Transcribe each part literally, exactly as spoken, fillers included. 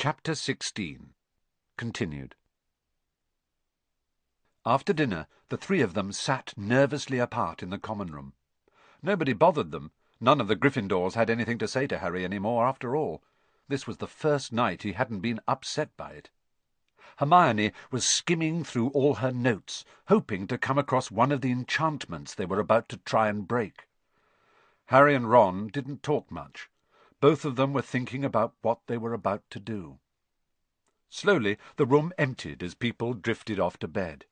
Chapter sixteen. Continued. After dinner, the three of them sat nervously apart in the common room. Nobody bothered them. None of the Gryffindors had anything to say to Harry any more, after all. This was the first night he hadn't been upset by it. Hermione was skimming through all her notes, hoping to come across one of the enchantments they were about to try and break. Harry and Ron didn't talk much. Both of them were thinking about what they were about to do. Slowly the room emptied as people drifted off to bed.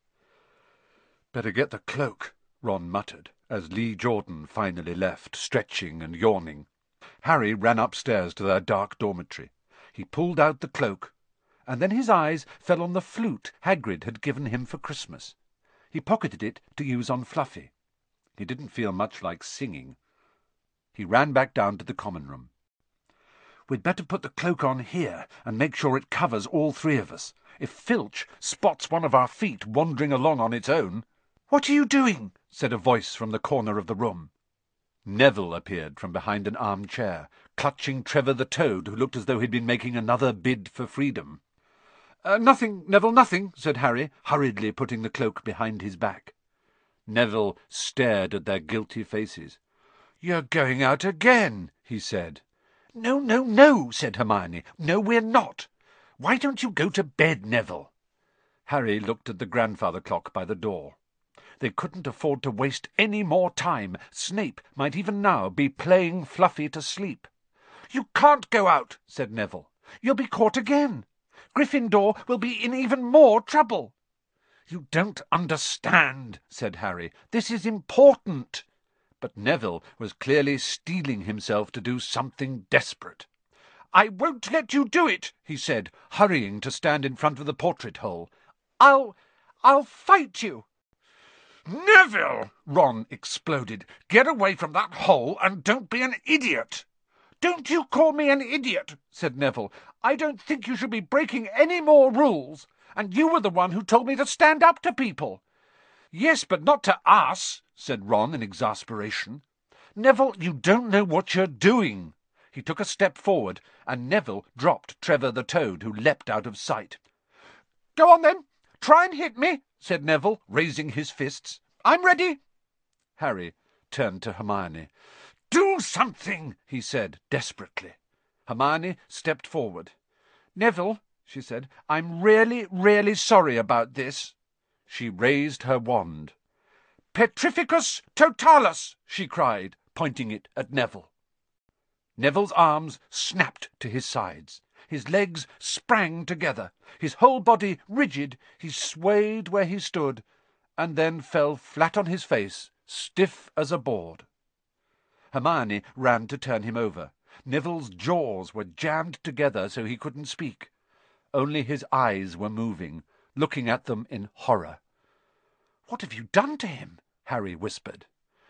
"Better get the cloak," Ron muttered, as Lee Jordan finally left, stretching and yawning. Harry ran upstairs to their dark dormitory. He pulled out the cloak, and then his eyes fell on the flute Hagrid had given him for Christmas. He pocketed it to use on Fluffy. He didn't feel much like singing. He ran back down to the common room. "We'd better put the cloak on here and make sure it covers all three of us. If Filch spots one of our feet wandering along on its own—" "What are you doing?" said a voice from the corner of the room. Neville appeared from behind an armchair, clutching Trevor the Toad, who looked as though he'd been making another bid for freedom. Uh, "Nothing, Neville, nothing," said Harry, hurriedly putting the cloak behind his back. Neville stared at their guilty faces. "You're going out again," he said. "No, no, no," said Hermione. "No, we're not. Why don't you go to bed, Neville?" Harry looked at the grandfather clock by the door. They couldn't afford to waste any more time. Snape might even now be playing Fluffy to sleep. "You can't go out," said Neville. "You'll be caught again. Gryffindor will be in even more trouble." "You don't understand," said Harry. "This is important." But Neville was clearly steeling himself to do something desperate. "I won't let you do it," he said, hurrying to stand in front of the portrait hole. I'll... I'll fight you." "Neville!" Ron exploded. "Get away from that hole and don't be an idiot." "Don't you call me an idiot," said Neville. "I don't think you should be breaking any more rules, and you were the one who told me to stand up to people." "Yes, but not to us," said Ron in exasperation. "Neville, you don't know what you're doing." He took a step forward, and Neville dropped Trevor the Toad, who leapt out of sight. "Go on, then. Try and hit me," said Neville, raising his fists. "I'm ready." Harry turned to Hermione. "Do something," he said desperately. Hermione stepped forward. "Neville," she said, "I'm really, really sorry about this." She raised her wand. "Petrificus totalus!" she cried, pointing it at Neville. Neville's arms snapped to his sides. His legs sprang together. His whole body rigid, he swayed where he stood, and then fell flat on his face, stiff as a board. Hermione ran to turn him over. Neville's jaws were jammed together so he couldn't speak. Only his eyes were moving, looking at them in horror. "What have you done to him?" Harry whispered.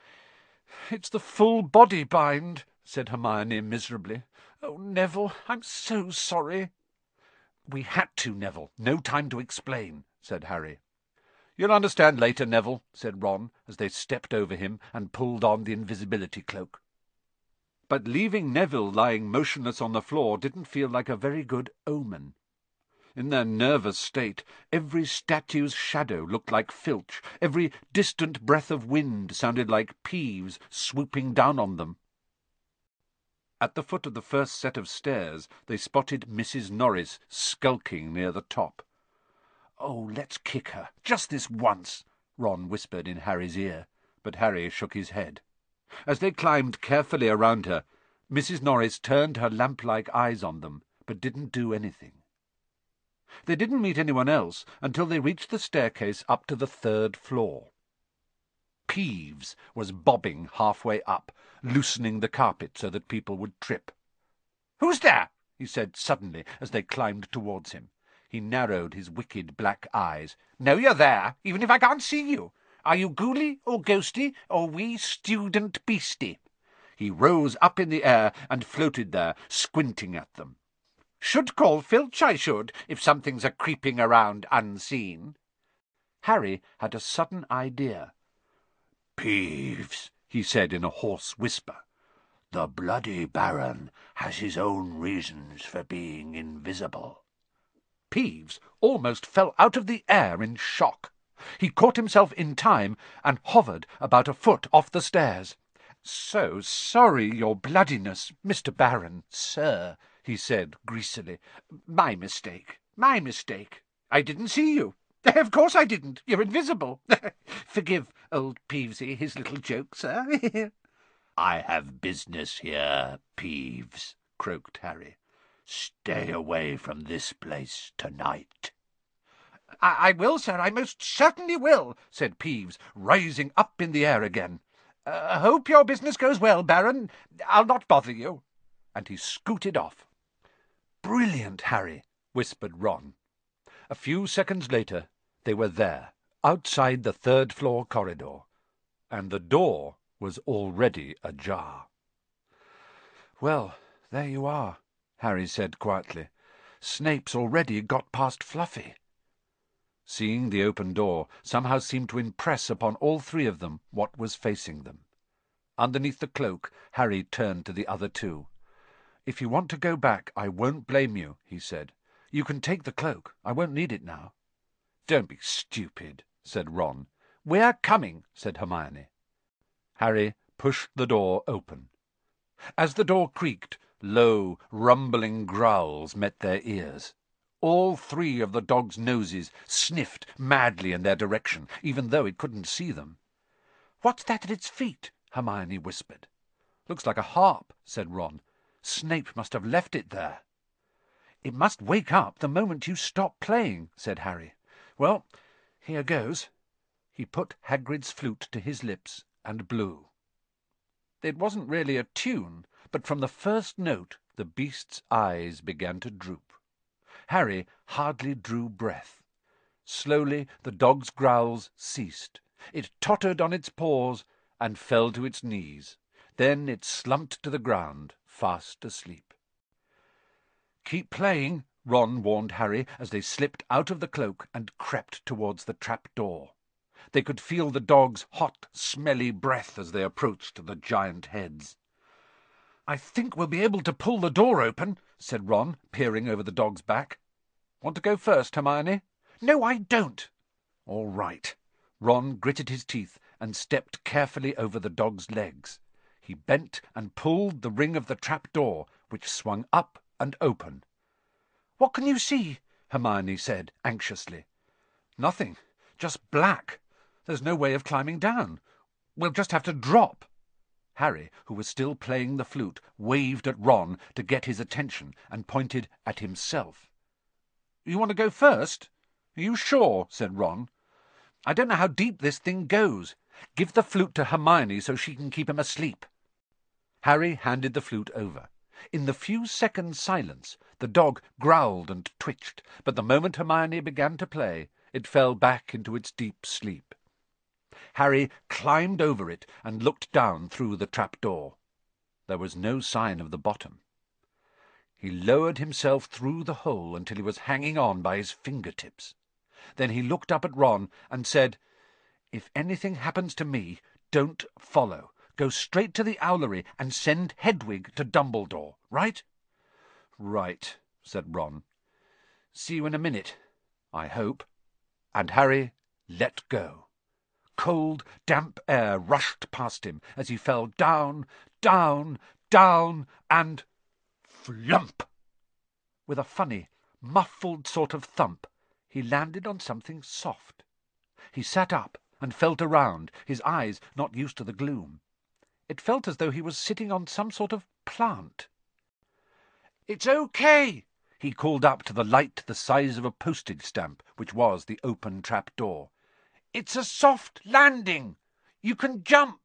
"It's the full body bind," said Hermione miserably. "Oh, Neville, I'm so sorry." "We had to, Neville. No time to explain," said Harry. "You'll understand later, Neville," said Ron, as they stepped over him and pulled on the invisibility cloak. But leaving Neville lying motionless on the floor didn't feel like a very good omen. In their nervous state, every statue's shadow looked like Filch. Every distant breath of wind sounded like Peeves swooping down on them. At the foot of the first set of stairs, they spotted Missus Norris skulking near the top. "Oh, let's kick her, just this once," Ron whispered in Harry's ear, but Harry shook his head. As they climbed carefully around her, Missus Norris turned her lamp-like eyes on them, but didn't do anything. They didn't meet anyone else until they reached the staircase up to the third floor. Peeves was bobbing halfway up, loosening the carpet so that people would trip. "Who's there?" he said suddenly as they climbed towards him. He narrowed his wicked black eyes. "Know you're there, even if I can't see you. Are you ghouly or ghosty or wee student beastie?" He rose up in the air and floated there, squinting at them. "Should call Filch, I should, if something's a creeping around unseen." Harry had a sudden idea. "Peeves," he said in a hoarse whisper. The bloody Baron has his own reasons for being invisible." Peeves almost fell out of the air in shock. He caught himself in time and hovered about a foot off the stairs. "So sorry, your bloodiness, Mister Baron, sir," he said greasily. "My mistake, my mistake. I didn't see you. Of course I didn't. You're invisible. Forgive old Peevesy his little joke, sir." "I have business here, Peeves," croaked Harry. "Stay away from this place tonight." I, I will, sir, I most certainly will," said Peeves, rising up in the air again. Uh, "hope your business goes well, Baron. I'll not bother you." And he scooted off. "Brilliant, Harry," whispered Ron. A few seconds later they were there, outside the third-floor corridor, and the door was already ajar. "Well, there you are," Harry said quietly. "Snape's already got past Fluffy." Seeing the open door somehow seemed to impress upon all three of them what was facing them. Underneath the cloak, Harry turned to the other two. "If you want to go back, I won't blame you," he said. "You can take the cloak. I won't need it now." "Don't be stupid," said Ron. "We're coming," said Hermione. Harry pushed the door open. As the door creaked, low, rumbling growls met their ears. All three of the dog's noses sniffed madly in their direction, even though it couldn't see them. "What's that at its feet?" Hermione whispered. "Looks like a harp," said Ron. "Snape must have left it there." "It must wake up the moment you stop playing," said Harry. "Well, here goes." He put Hagrid's flute to his lips and blew. It wasn't really a tune, but from the first note the beast's eyes began to droop. Harry hardly drew breath. Slowly the dog's growls ceased. It tottered on its paws and fell to its knees. Then it slumped to the ground, fast asleep. "Keep playing," Ron warned Harry as they slipped out of the cloak and crept towards the trap-door. They could feel the dog's hot, smelly breath as they approached the giant heads. "I think we'll be able to pull the door open," said Ron, peering over the dog's back. "Want to go first, Hermione?" "No, I don't." "All right." Ron gritted his teeth and stepped carefully over the dog's legs. He bent and pulled the ring of the trap-door, which swung up and open. "What can you see?" Hermione said anxiously. "Nothing. Just black. There's no way of climbing down. We'll just have to drop." Harry, who was still playing the flute, waved at Ron to get his attention and pointed at himself. "You want to go first? Are you sure?" said Ron. "I don't know how deep this thing goes. Give the flute to Hermione so she can keep him asleep." Harry handed the flute over. In the few seconds' silence the dog growled and twitched, but the moment Hermione began to play, it fell back into its deep sleep. Harry climbed over it and looked down through the trap-door. There was no sign of the bottom. He lowered himself through the hole until he was hanging on by his fingertips. Then he looked up at Ron and said, "If anything happens to me, don't follow. Go straight to the owlery and send Hedwig to Dumbledore, right?" "Right," said Ron. "See you in a minute, I hope." And Harry let go. Cold, damp air rushed past him as he fell down, down, down, and flump! With a funny, muffled sort of thump, he landed on something soft. He sat up and felt around, his eyes not used to the gloom. It felt as though he was sitting on some sort of plant. "It's okay," he called up to the light the size of a postage stamp, which was the open trap-door. "It's a soft landing. You can jump."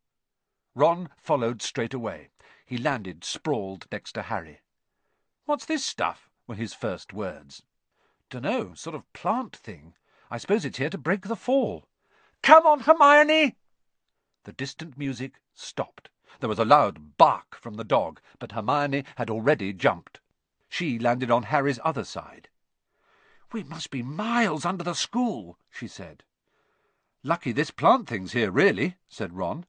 Ron followed straight away. He landed sprawled next to Harry. "What's this stuff?" were his first words. "Dunno, sort of plant thing. I suppose it's here to break the fall." "Come on, Hermione!" The distant music stopped. There was a loud bark from the dog, but Hermione had already jumped. She landed on Harry's other side. "We must be miles under the school," she said. "Lucky this plant thing's here, really," said Ron.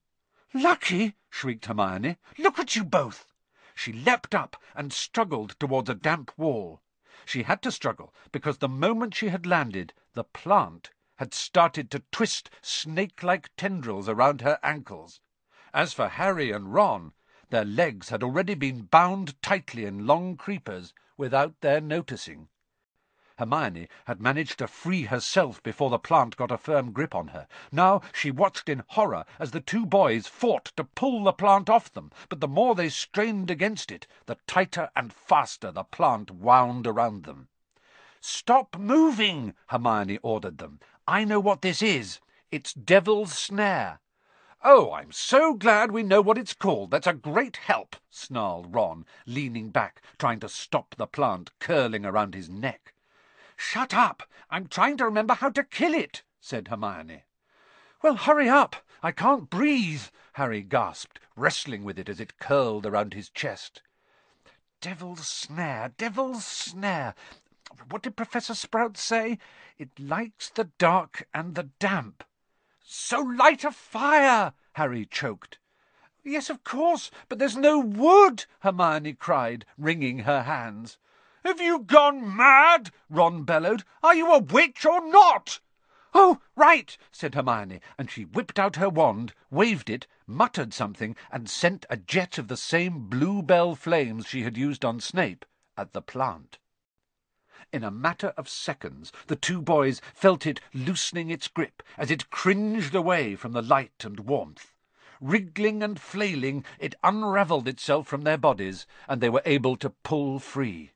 "Lucky!" shrieked Hermione. "Look at you both!" She leapt up and struggled towards a damp wall. She had to struggle because the moment she had landed, the plant had started to twist snake-like tendrils around her ankles. As for Harry and Ron, their legs had already been bound tightly in long creepers without their noticing. Hermione had managed to free herself before the plant got a firm grip on her. Now she watched in horror as the two boys fought to pull the plant off them, but the more they strained against it, the tighter and faster the plant wound around them. "Stop moving!" Hermione ordered them. "I know what this is. It's Devil's Snare." "Oh, I'm so glad we know what it's called. That's a great help," snarled Ron, leaning back, trying to stop the plant curling around his neck. "Shut up! I'm trying to remember how to kill it," said Hermione. "Well, hurry up! I can't breathe," Harry gasped, wrestling with it as it curled around his chest. "Devil's Snare, Devil's Snare. What did Professor Sprout say? It likes the dark and the damp." "So light a fire!" Harry choked. "Yes, of course, but there's no wood!" Hermione cried, wringing her hands. "Have you gone mad?" Ron bellowed. "Are you a witch or not?" "Oh, right," said Hermione, and she whipped out her wand, waved it, muttered something, and sent a jet of the same bluebell flames she had used on Snape at the plant. In a matter of seconds the two boys felt it loosening its grip as it cringed away from the light and warmth. Wriggling and flailing, it unravelled itself from their bodies, and they were able to pull free.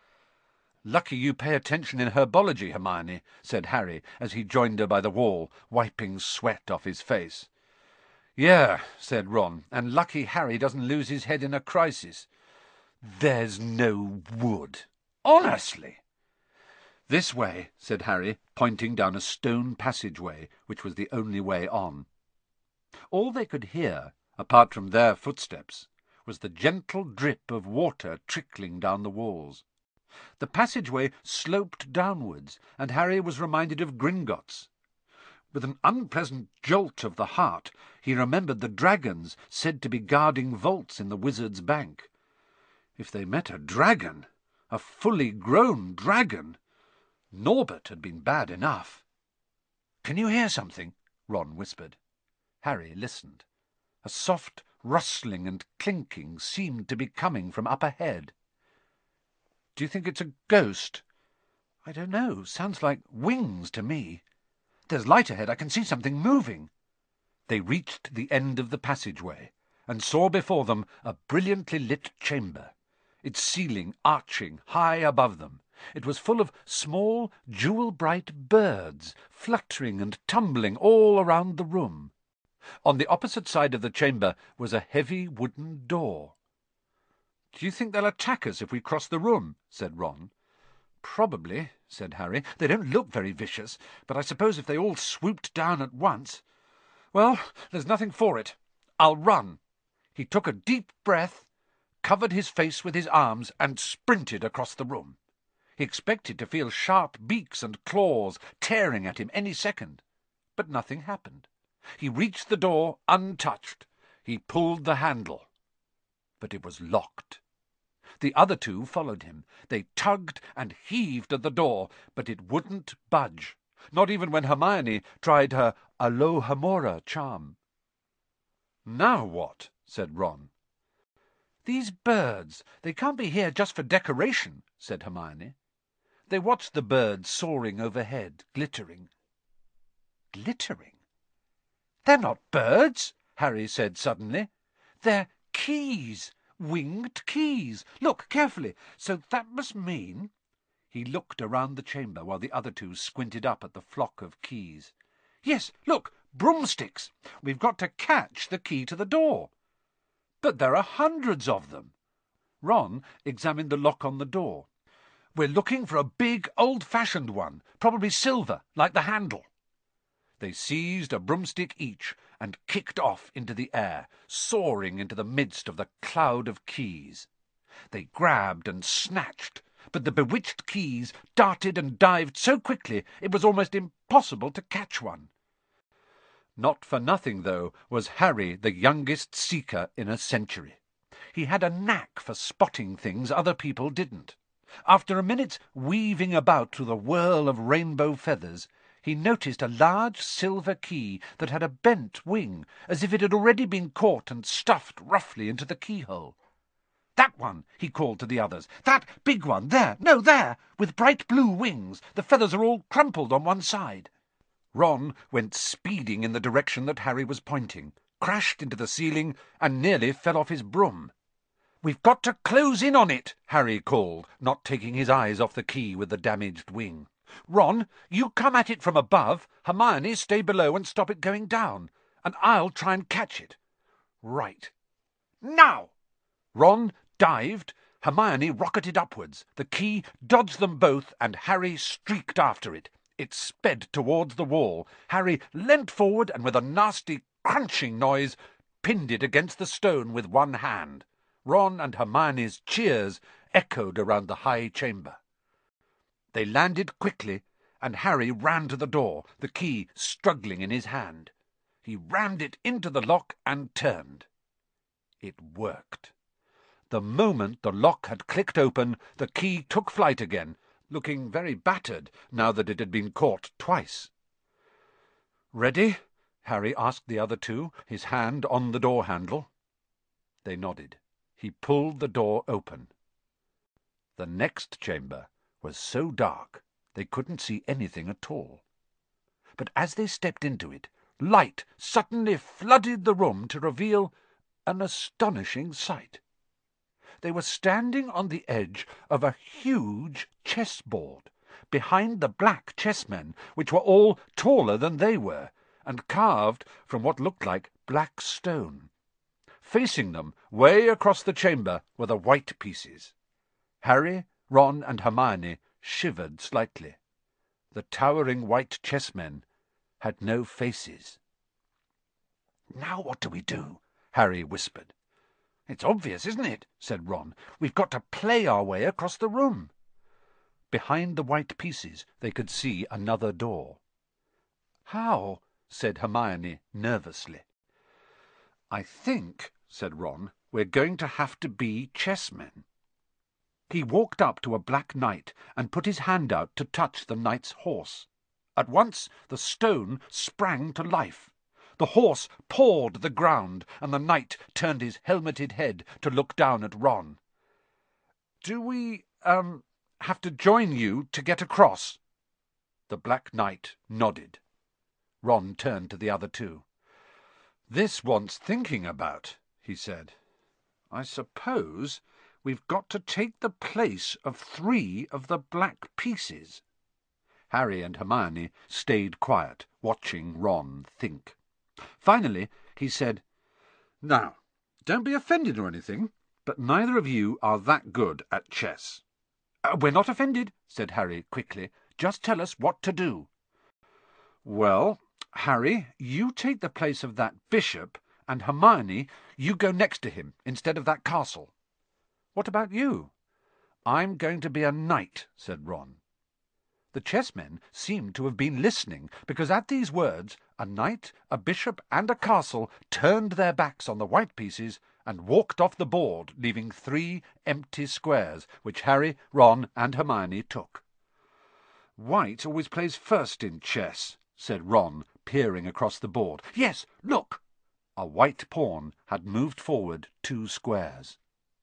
"Lucky you pay attention in herbology, Hermione," said Harry, as he joined her by the wall, wiping sweat off his face. "Yeah," said Ron, "and lucky Harry doesn't lose his head in a crisis. There's no wood. Honestly." "This way," said Harry, pointing down a stone passageway, which was the only way on. All they could hear, apart from their footsteps, was the gentle drip of water trickling down the walls. The passageway sloped downwards, and Harry was reminded of Gringotts. With an unpleasant jolt of the heart, he remembered the dragons said to be guarding vaults in the Wizard's Bank. If they met a dragon, a fully grown dragon, Norbert had been bad enough. "Can you hear something?" Ron whispered. Harry listened. A soft rustling and clinking seemed to be coming from up ahead. "Do you think it's a ghost?" "I don't know. Sounds like wings to me. There's light ahead. I can see something moving." They reached the end of the passageway and saw before them a brilliantly lit chamber, its ceiling arching high above them. It was full of small, jewel-bright birds, fluttering and tumbling all around the room. On the opposite side of the chamber was a heavy wooden door. "Do you think they'll attack us if we cross the room?" said Ron. "Probably," said Harry. "They don't look very vicious, but I suppose if they all swooped down at once... Well, there's nothing for it. I'll run." He took a deep breath, covered his face with his arms, and sprinted across the room. He expected to feel sharp beaks and claws tearing at him any second, but nothing happened. He reached the door untouched. He pulled the handle, but it was locked. The other two followed him. They tugged and heaved at the door, but it wouldn't budge, not even when Hermione tried her Alohomora charm. "Now what?" said Ron. "These birds, they can't be here just for decoration," said Hermione. They watched the birds soaring overhead, glittering. Glittering? "They're not birds," Harry said suddenly. "They're keys. Winged keys. Look carefully. So that must mean—" He looked around the chamber while the other two squinted up at the flock of keys. "Yes, look, broomsticks. We've got to catch the key to the door." "But there are hundreds of them." Ron examined the lock on the door. "We're looking for a big, old-fashioned one, probably silver, like the handle." They seized a broomstick each and kicked off into the air, soaring into the midst of the cloud of keys. They grabbed and snatched, but the bewitched keys darted and dived so quickly it was almost impossible to catch one. Not for nothing, though, was Harry the youngest Seeker in a century. He had a knack for spotting things other people didn't. After a minute's weaving about through the whirl of rainbow feathers, he noticed a large silver key that had a bent wing, as if it had already been caught and stuffed roughly into the keyhole. "That one," he called to the others. "That big one, there, no, there, with bright blue wings. The feathers are all crumpled on one side." Ron went speeding in the direction that Harry was pointing, crashed into the ceiling, and nearly fell off his broom. "We've got to close in on it," Harry called, not taking his eyes off the key with the damaged wing. "Ron, you come at it from above. Hermione, stay below and stop it going down, and I'll try and catch it." "Right. Now!" Ron dived, Hermione rocketed upwards. The key dodged them both, and Harry streaked after it. It sped towards the wall. Harry leant forward and, with a nasty crunching noise, pinned it against the stone with one hand. Ron and Hermione's cheers echoed around the high chamber. They landed quickly, and Harry ran to the door, the key struggling in his hand. He rammed it into the lock and turned. It worked. The moment the lock had clicked open, the key took flight again, looking very battered now that it had been caught twice. "Ready?" Harry asked the other two, his hand on the door handle. They nodded. He pulled the door open. The next chamber was so dark they couldn't see anything at all. But as they stepped into it, light suddenly flooded the room to reveal an astonishing sight. They were standing on the edge of a huge chessboard, behind the black chessmen, which were all taller than they were, and carved from what looked like black stone. Facing them, way across the chamber, were the white pieces. Harry, Ron, and Hermione shivered slightly. The towering white chessmen had no faces. "Now what do we do?" Harry whispered. "It's obvious, isn't it?" said Ron. "We've got to play our way across the room." Behind the white pieces they could see another door. "How?" said Hermione nervously. "I think," said Ron, "we're going to have to be chessmen." He walked up to a black knight and put his hand out to touch the knight's horse. At once the stone sprang to life. The horse pawed the ground, and the knight turned his helmeted head to look down at Ron. "Do we, um, have to join you to get across?" The Black Knight nodded. Ron turned to the other two. "This wants thinking about," he said. "I suppose we've got to take the place of three of the black pieces." Harry and Hermione stayed quiet, watching Ron think. Finally he said, "Now, don't be offended or anything, but neither of you are that good at chess." Uh, "We're not offended," said Harry quickly. "Just tell us what to do." "Well, Harry, you take the place of that bishop, and Hermione, you go next to him instead of that castle." "What about you?" "I'm going to be a knight," said Ron. The chessmen seemed to have been listening, because at these words a knight, a bishop, and a castle turned their backs on the white pieces and walked off the board, leaving three empty squares, which Harry, Ron, and Hermione took. "White always plays first in chess," said Ron, peering across the board. "Yes, look!" A white pawn had moved forward two squares.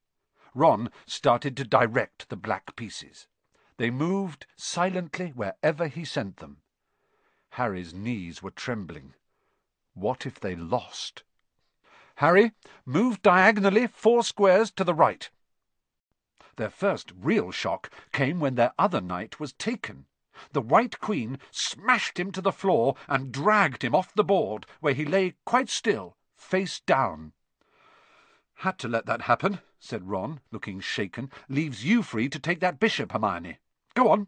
Ron started to direct the black pieces. They moved silently wherever he sent them. Harry's knees were trembling. What if they lost? "Harry, move diagonally four squares to the right." Their first real shock came when their other knight was taken. The White Queen smashed him to the floor and dragged him off the board, where he lay quite still, face down. "Had to let that happen," said Ron, looking shaken. "Leaves you free to take that bishop, Hermione. Go on."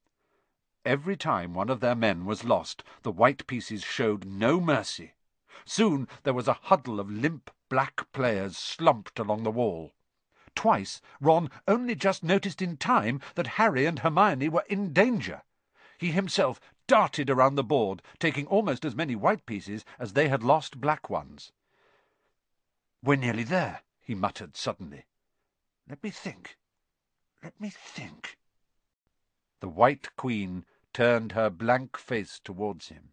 Every time one of their men was lost, the white pieces showed no mercy. Soon there was a huddle of limp black players slumped along the wall. Twice Ron only just noticed in time that Harry and Hermione were in danger. He himself darted around the board, taking almost as many white pieces as they had lost black ones. "We're nearly there," he muttered suddenly. "Let me think. Let me think." The White Queen turned her blank face towards him.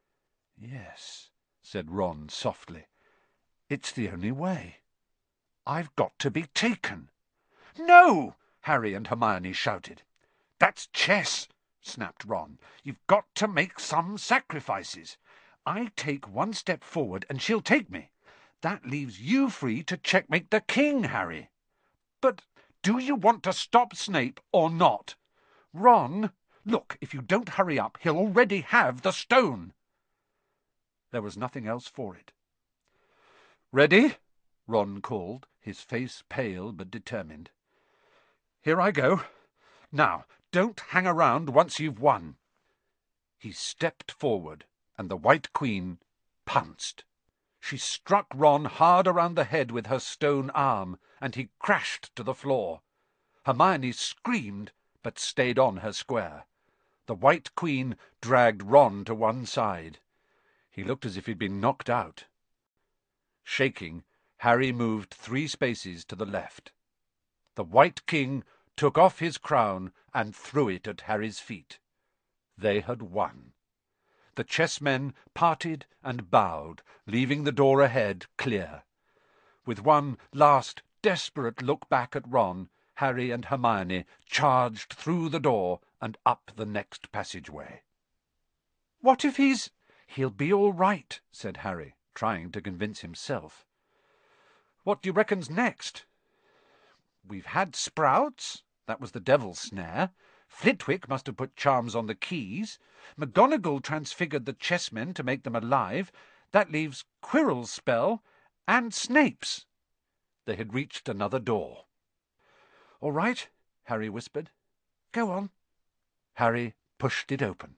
"Yes," said Ron softly. "It's the only way. I've got to be taken." "No!" Harry and Hermione shouted. "That's chess," snapped Ron. "You've got to make some sacrifices. I take one step forward and she'll take me. That leaves you free to checkmate the king, Harry. But do you want to stop Snape or not? Ron, look, if you don't hurry up, he'll already have the stone." There was nothing else for it. "Ready?" Ron called, his face pale but determined. "Here I go. Now, don't hang around once you've won." He stepped forward, and the White Queen pounced. She struck Ron hard around the head with her stone arm, and he crashed to the floor. Hermione screamed, but stayed on her square. The White Queen dragged Ron to one side. He looked as if he'd been knocked out. Shaking, Harry moved three spaces to the left. The White King took off his crown and threw it at Harry's feet. They had won. The chessmen parted and bowed, leaving the door ahead clear. With one last desperate look back at Ron, Harry and Hermione charged through the door and up the next passageway. "What if he's—" "He'll be all right," said Harry, trying to convince himself. "What do you reckon's next?" "We've had Sprouts. That was the devil's snare. Flitwick must have put charms on the keys. McGonagall transfigured the chessmen to make them alive. That leaves Quirrell's spell and Snape's." They had reached another door. "All right," Harry whispered. "Go on." Harry pushed it open.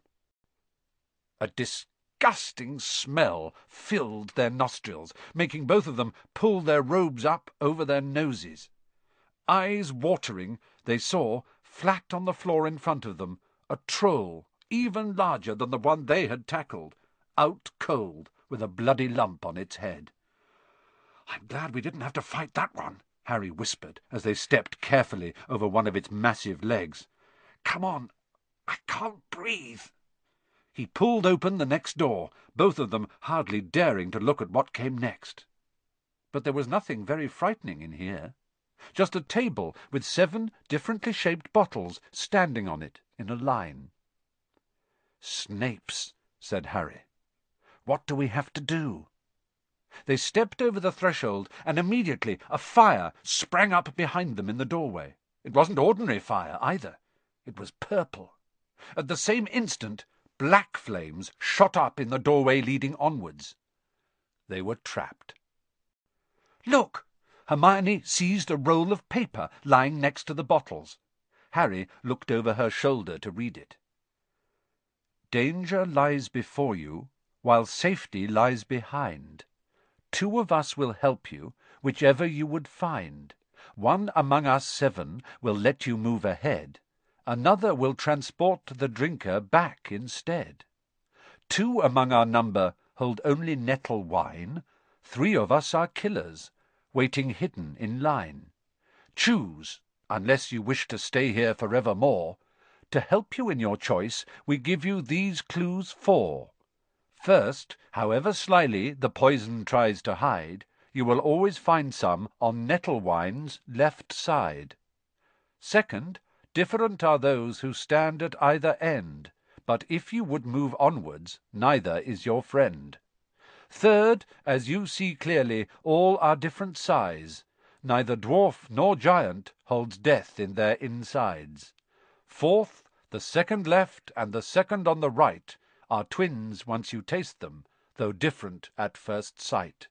A disgusting smell filled their nostrils, making both of them pull their robes up over their noses. Eyes watering, they saw, flat on the floor in front of them, a troll even larger than the one they had tackled, out cold, with a bloody lump on its head. "I'm glad we didn't have to fight that one," Harry whispered, as they stepped carefully over one of its massive legs. "Come on, I can't breathe." He pulled open the next door, both of them hardly daring to look at what came next. But there was nothing very frightening in here. Just a table with seven differently shaped bottles standing on it in a line. "Snape's," said Harry. "What do we have to do?" They stepped over the threshold, and immediately a fire sprang up behind them in the doorway. It wasn't ordinary fire, either. It was purple. At the same instant, black flames shot up in the doorway leading onwards. They were trapped. "Look!" Hermione seized a roll of paper lying next to the bottles. Harry looked over her shoulder to read it. "Danger lies before you, while safety lies behind. Two of us will help you, whichever you would find. One among us seven will let you move ahead. Another will transport the drinker back instead. Two among our number hold only nettle wine. Three of us are killers, waiting hidden in line. Choose, unless you wish to stay here forevermore. To help you in your choice, we give you these clues four. First, however slyly the poison tries to hide, you will always find some on Nettlewine's left side. Second, different are those who stand at either end, but if you would move onwards, neither is your friend. Third, as you see clearly, all are different size. Neither dwarf nor giant holds death in their insides. Fourth, the second left and the second on the right are twins once you taste them, though different at first sight."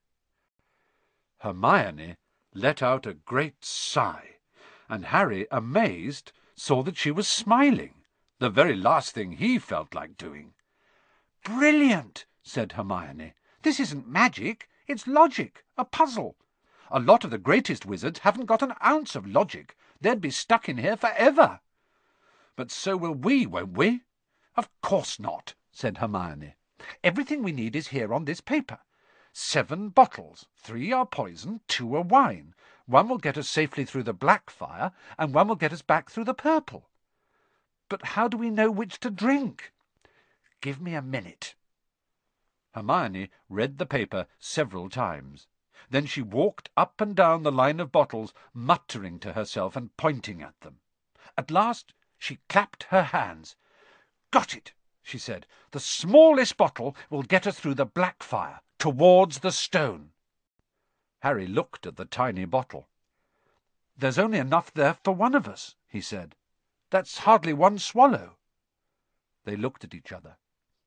Hermione let out a great sigh, and Harry, amazed, saw that she was smiling, the very last thing he felt like doing. "Brilliant!" said Hermione. "This isn't magic, it's logic, a puzzle. A lot of the greatest wizards haven't got an ounce of logic. They'd be stuck in here forever. But so will we, won't we? "Of course not," said Hermione. "Everything we need is here on this paper. Seven bottles. Three are poison, two are wine. One will get us safely through the black fire, and one will get us back through the purple. But how do we know which to drink?" "Give me a minute." Hermione read the paper several times. Then she walked up and down the line of bottles, muttering to herself and pointing at them. At last she clapped her hands. "Got it," she said. "The smallest bottle will get us through the black fire, towards the stone." Harry looked at the tiny bottle. "There's only enough there for one of us," he said. "That's hardly one swallow." They looked at each other.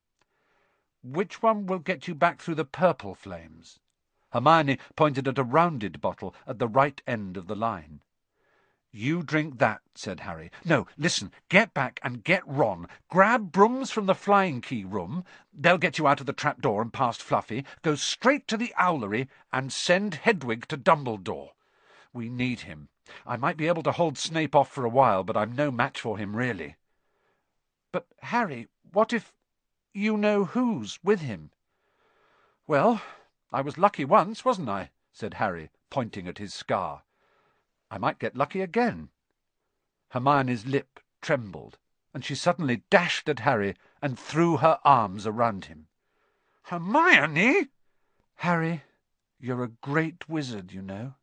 "Which one will get you back through the purple flames?" Hermione pointed at a rounded bottle at the right end of the line. "You drink that," said Harry. "No, listen, get back and get Ron. Grab brooms from the Flying Key room. They'll get you out of the trapdoor and past Fluffy. Go straight to the owlery and send Hedwig to Dumbledore. We need him. I might be able to hold Snape off for a while, but I'm no match for him, really." "But, Harry, what if you know who's with him?" "Well, I was lucky once, wasn't I?" said Harry, pointing at his scar. "I might get lucky again." Hermione's lip trembled, and she suddenly dashed at Harry and threw her arms around him. "Hermione!" "Harry, you're a great wizard, you know."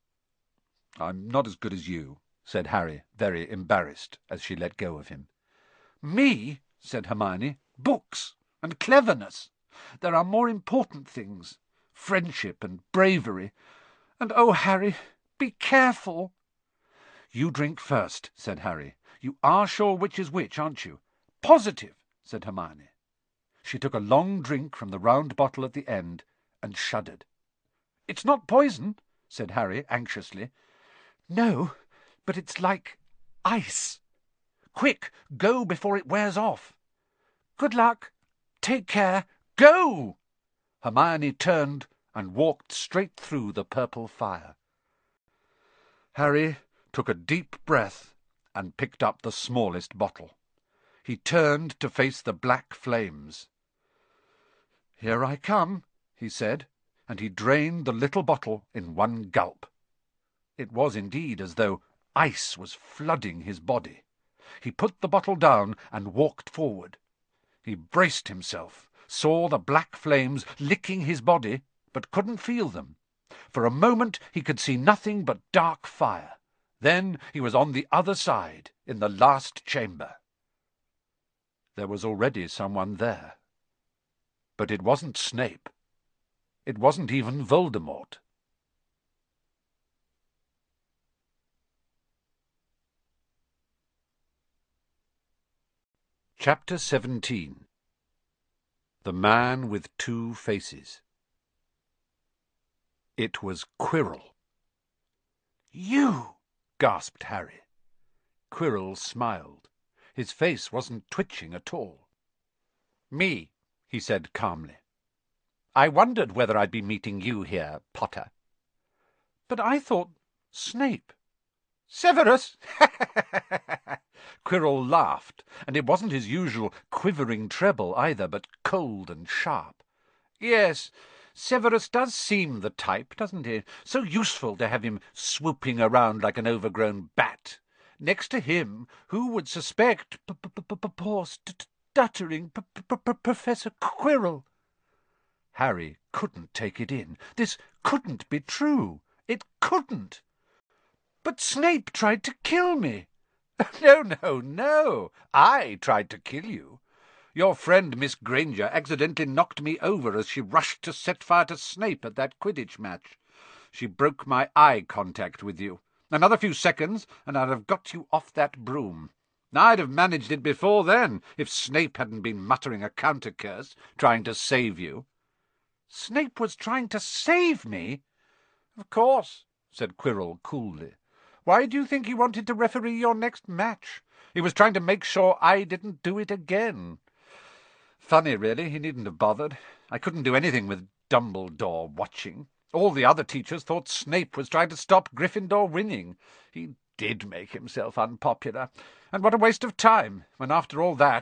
"I'm not as good as you," said Harry, very embarrassed, as she let go of him. "Me?" said Hermione. "Books and cleverness. There are more important things. Friendship and bravery. And, oh, Harry, be careful." "You drink first," said Harry. "You are sure which is which, aren't you?" "Positive," said Hermione. She took a long drink from the round bottle at the end and shuddered. "It's not poison," said Harry anxiously. "No, but it's like ice. Quick, go before it wears off." "Good luck. Take care. Go!" Hermione turned and walked straight through the purple fire. Harry took a deep breath and picked up the smallest bottle. He turned to face the black flames. "Here I come," he said, and he drained the little bottle in one gulp. It was indeed as though ice was flooding his body. He put the bottle down and walked forward. He braced himself, saw the black flames licking his body, but couldn't feel them. For a moment he could see nothing but dark fire. Then he was on the other side, in the last chamber. There was already someone there. But it wasn't Snape. It wasn't even Voldemort. Chapter seventeen. The Man with Two Faces. It was Quirrell. "You!" gasped Harry. Quirrell smiled. His face wasn't twitching at all. "Me," he said calmly. "I wondered whether I'd be meeting you here, Potter." "But I thought Snape." "Severus!" Quirrell laughed, and it wasn't his usual quivering treble either, but cold and sharp. "Yes, Severus does seem the type, doesn't he? So useful to have him swooping around like an overgrown bat. Next to him, who would suspect poor stuttering Professor Quirrell?" Harry couldn't take it in. This couldn't be true. It couldn't. "But Snape tried to kill me." "No, no, no. I tried to kill you. Your friend Miss Granger accidentally knocked me over as she rushed to set fire to Snape at that Quidditch match. She broke my eye contact with you. Another few seconds, and I'd have got you off that broom. I'd have managed it before then, if Snape hadn't been muttering a counter-curse, trying to save you." "Snape was trying to save me?" "Of course," said Quirrell coolly. "Why do you think he wanted to referee your next match? He was trying to make sure I didn't do it again. Funny, really, he needn't have bothered. I couldn't do anything with Dumbledore watching. All the other teachers thought Snape was trying to stop Gryffindor winning. He did make himself unpopular. And what a waste of time, when after all that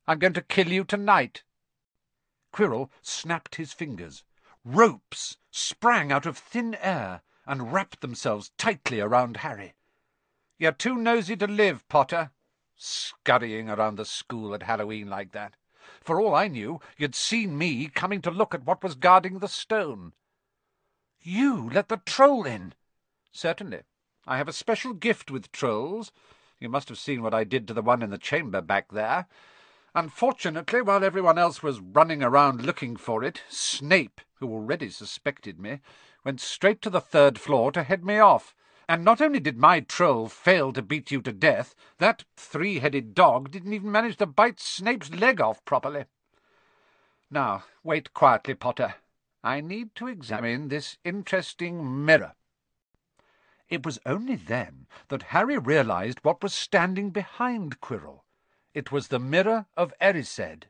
I'm going to kill you tonight." Quirrell snapped his fingers. Ropes sprang out of thin air and wrapped themselves tightly around Harry. "You're too nosy to live, Potter, scurrying around the school at Halloween like that. For all I knew, you'd seen me coming to look at what was guarding the stone." "You let the troll in?" "Certainly. I have a special gift with trolls. You must have seen what I did to the one in the chamber back there. Unfortunately, while everyone else was running around looking for it, Snape, who already suspected me, went straight to the third floor to head me off. And not only did my troll fail to beat you to death, that three-headed dog didn't even manage to bite Snape's leg off properly. Now, wait quietly, Potter. I need to examine this interesting mirror." It was only then that Harry realized what was standing behind Quirrell. It was the mirror of Erised.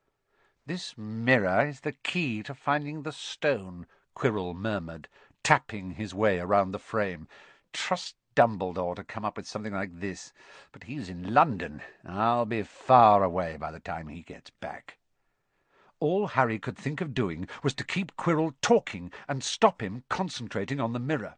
"This mirror is the key to finding the stone," Quirrell murmured, tapping his way around the frame. "Trust Dumbledore to come up with something like this. But he's in London. I'll be far away by the time he gets back." All Harry could think of doing was to keep Quirrell talking and stop him concentrating on the mirror.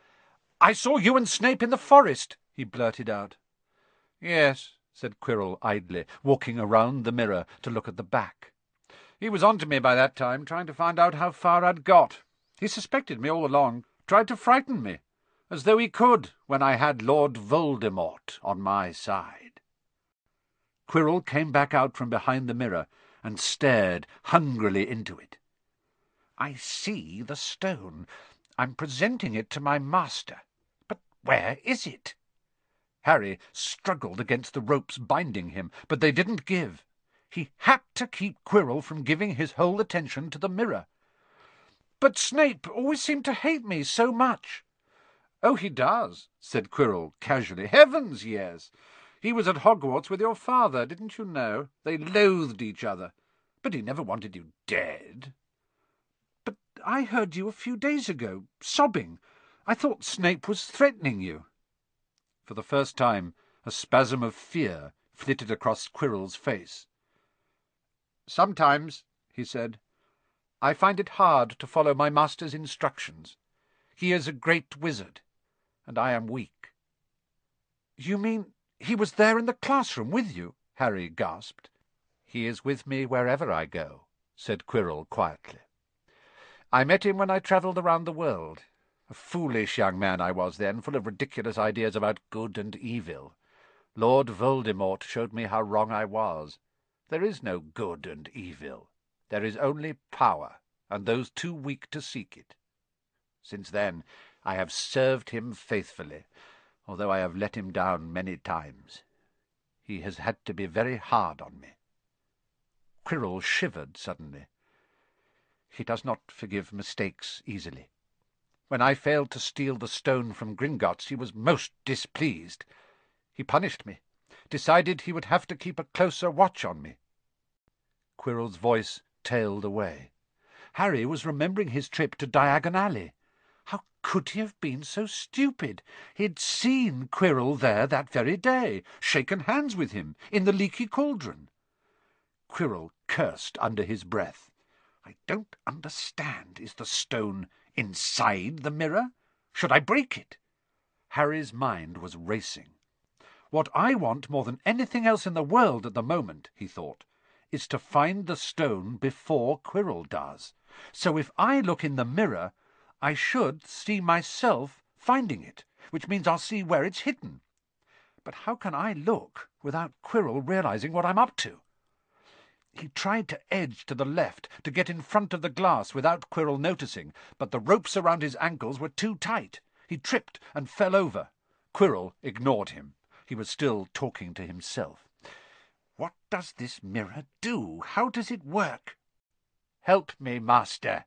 "I saw you and Snape in the forest," he blurted out. "Yes," said Quirrell idly, walking around the mirror to look at the back. "He was on to me by that time, trying to find out how far I'd got. He suspected me all along, tried to frighten me, as though he could when I had Lord Voldemort on my side." Quirrell came back out from behind the mirror and stared hungrily into it. "I see the stone. I'm presenting it to my master. But where is it?" Harry struggled against the ropes binding him, but they didn't give. He had to keep Quirrell from giving his whole attention to the mirror. "But Snape always seemed to hate me so much." "Oh, he does," said Quirrell casually. "Heavens, yes. He was at Hogwarts with your father, didn't you know? They loathed each other. But he never wanted you dead." "But I heard you a few days ago, sobbing. I thought Snape was threatening you." For the first time, a spasm of fear flitted across Quirrell's face. "Sometimes," he said, "I find it hard to follow my master's instructions. He is a great wizard, and I am weak." "You mean he was there in the classroom with you?" Harry gasped. "He is with me wherever I go," said Quirrell quietly. "I met him when I travelled around the world. A foolish young man I was then, full of ridiculous ideas about good and evil. Lord Voldemort showed me how wrong I was. There is no good and evil. There is only power, and those too weak to seek it. Since then I have served him faithfully, although I have let him down many times. He has had to be very hard on me." Quirrell shivered suddenly. "He does not forgive mistakes easily. When I failed to steal the stone from Gringotts, he was most displeased. He punished me, decided he would have to keep a closer watch on me." Quirrell's voice tailed away. Harry was remembering his trip to Diagon Alley. How could he have been so stupid? He'd seen Quirrell there that very day, shaken hands with him in the Leaky Cauldron. Quirrell cursed under his breath. "I don't understand. Is the stone inside the mirror? Should I break it?" Harry's mind was racing. "What I want more than anything else in the world at the moment," he thought, "is to find the stone before Quirrell does. So if I look in the mirror, I should see myself finding it, which means I'll see where it's hidden. But how can I look without Quirrell realizing what I'm up to?" He tried to edge to the left, to get in front of the glass without Quirrell noticing, but the ropes around his ankles were too tight. He tripped and fell over. Quirrell ignored him. He was still talking to himself. "What does this mirror do? How does it work? Help me, master."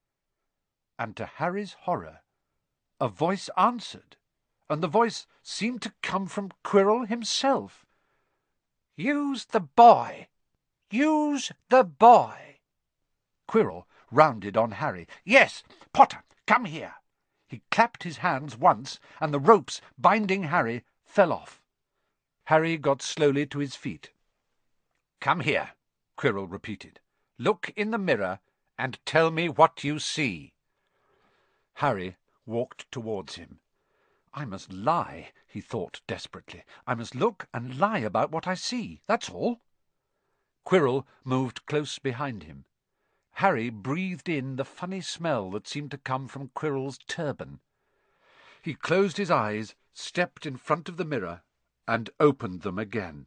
And to Harry's horror, a voice answered, and the voice seemed to come from Quirrell himself. "Use the boy! Use the boy!" Quirrell rounded on Harry. "Yes, Potter, come here." He clapped his hands once, and the ropes binding Harry fell off. Harry got slowly to his feet. "Come here," Quirrell repeated. "Look in the mirror and tell me what you see." Harry walked towards him. "I must lie," he thought desperately. "I must look and lie about what I see, that's all." Quirrell moved close behind him. Harry breathed in the funny smell that seemed to come from Quirrell's turban. He closed his eyes, stepped in front of the mirror, and opened them again.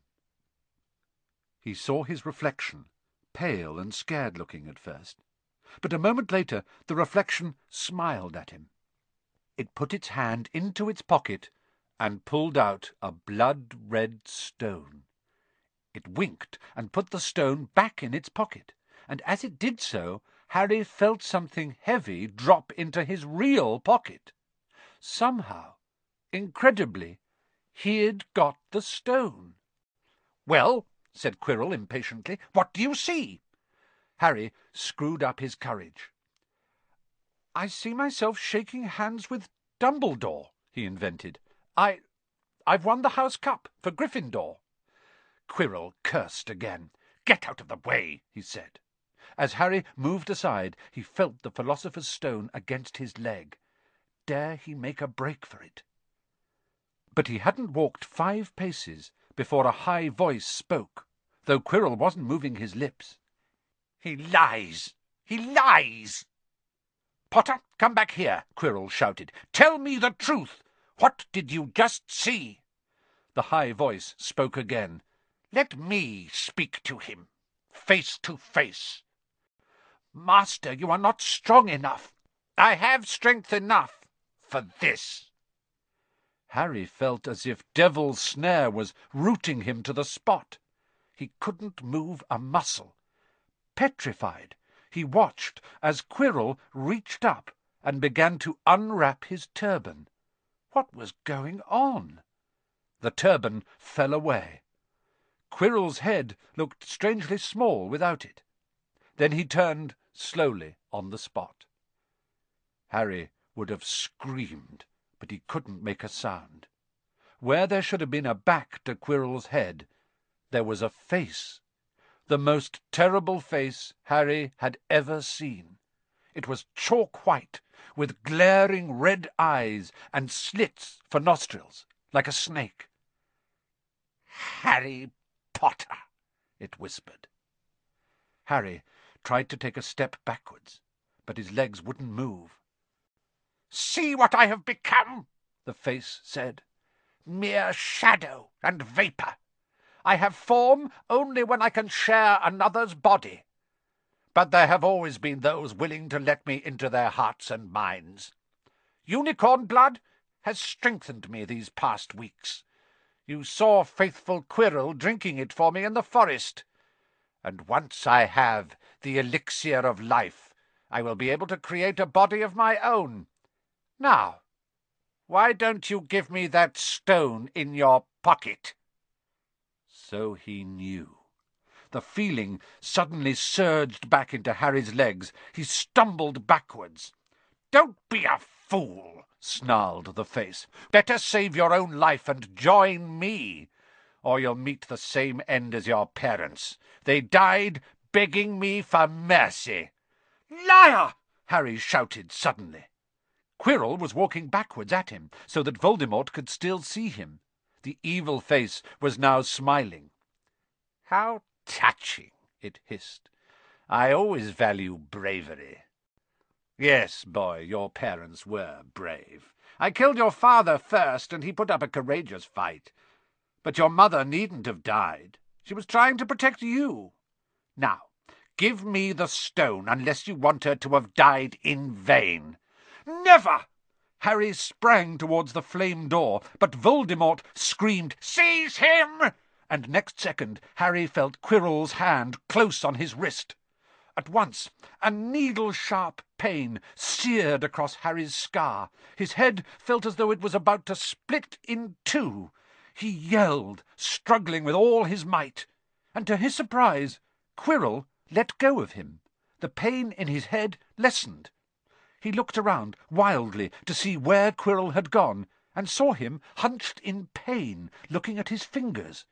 He saw his reflection, pale and scared-looking at first. But a moment later the reflection smiled at him. It put its hand into its pocket and pulled out a blood-red stone. It winked and put the stone back in its pocket, and as it did so, Harry felt something heavy drop into his real pocket. Somehow, incredibly, he'd got the stone. "Well," said Quirrell impatiently, "what do you see?" Harry screwed up his courage. "I see myself shaking hands with Dumbledore," he invented. I... I've won the House Cup for Gryffindor." Quirrell cursed again. "Get out of the way," he said. As Harry moved aside, he felt the Philosopher's Stone against his leg. Dare he make a break for it? But he hadn't walked five paces before a high voice spoke, though Quirrell wasn't moving his lips. "He lies! He lies!" "Potter, come back here," Quirrell shouted. "Tell me the truth. What did you just see?" The high voice spoke again. "Let me speak to him, face to face." "Master, you are not strong enough." "I have strength enough for this." Harry felt as if Devil's Snare was rooting him to the spot. He couldn't move a muscle. Petrified, he watched as Quirrell reached up and began to unwrap his turban. What was going on? The turban fell away. Quirrell's head looked strangely small without it. Then he turned slowly on the spot. Harry would have screamed, but he couldn't make a sound. Where there should have been a back to Quirrell's head, there was a face. The most terrible face Harry had ever seen. It was chalk white, with glaring red eyes and slits for nostrils, like a snake. "Harry Potter," it whispered. Harry tried to take a step backwards, but his legs wouldn't move. "See what I have become," the face said. "Mere shadow and vapour. I have form only when I can share another's body. But there have always been those willing to let me into their hearts and minds. Unicorn blood has strengthened me these past weeks. You saw faithful Quirrell drinking it for me in the forest. And once I have the elixir of life, I will be able to create a body of my own. Now, why don't you give me that stone in your pocket?" So he knew. The feeling suddenly surged back into Harry's legs. He stumbled backwards. "Don't be a fool," snarled the face. "Better save your own life and join me, or you'll meet the same end as your parents. They died begging me for mercy." "Liar!" Harry shouted suddenly. Quirrell was walking backwards at him, so that Voldemort could still see him. The evil face was now smiling. "How touching," it hissed. "I always value bravery. Yes, boy, your parents were brave. I killed your father first, and he put up a courageous fight. But your mother needn't have died. She was trying to protect you. Now, give me the stone, unless you want her to have died in vain." "Never!" Harry sprang towards the flame door, but Voldemort screamed, "Seize him!" And next second Harry felt Quirrell's hand close on his wrist. At once a needle-sharp pain seared across Harry's scar. His head felt as though it was about to split in two. He yelled, struggling with all his might, and to his surprise, Quirrell let go of him. The pain in his head lessened. He looked around wildly to see where Quirrell had gone, and saw him hunched in pain, looking at his fingers.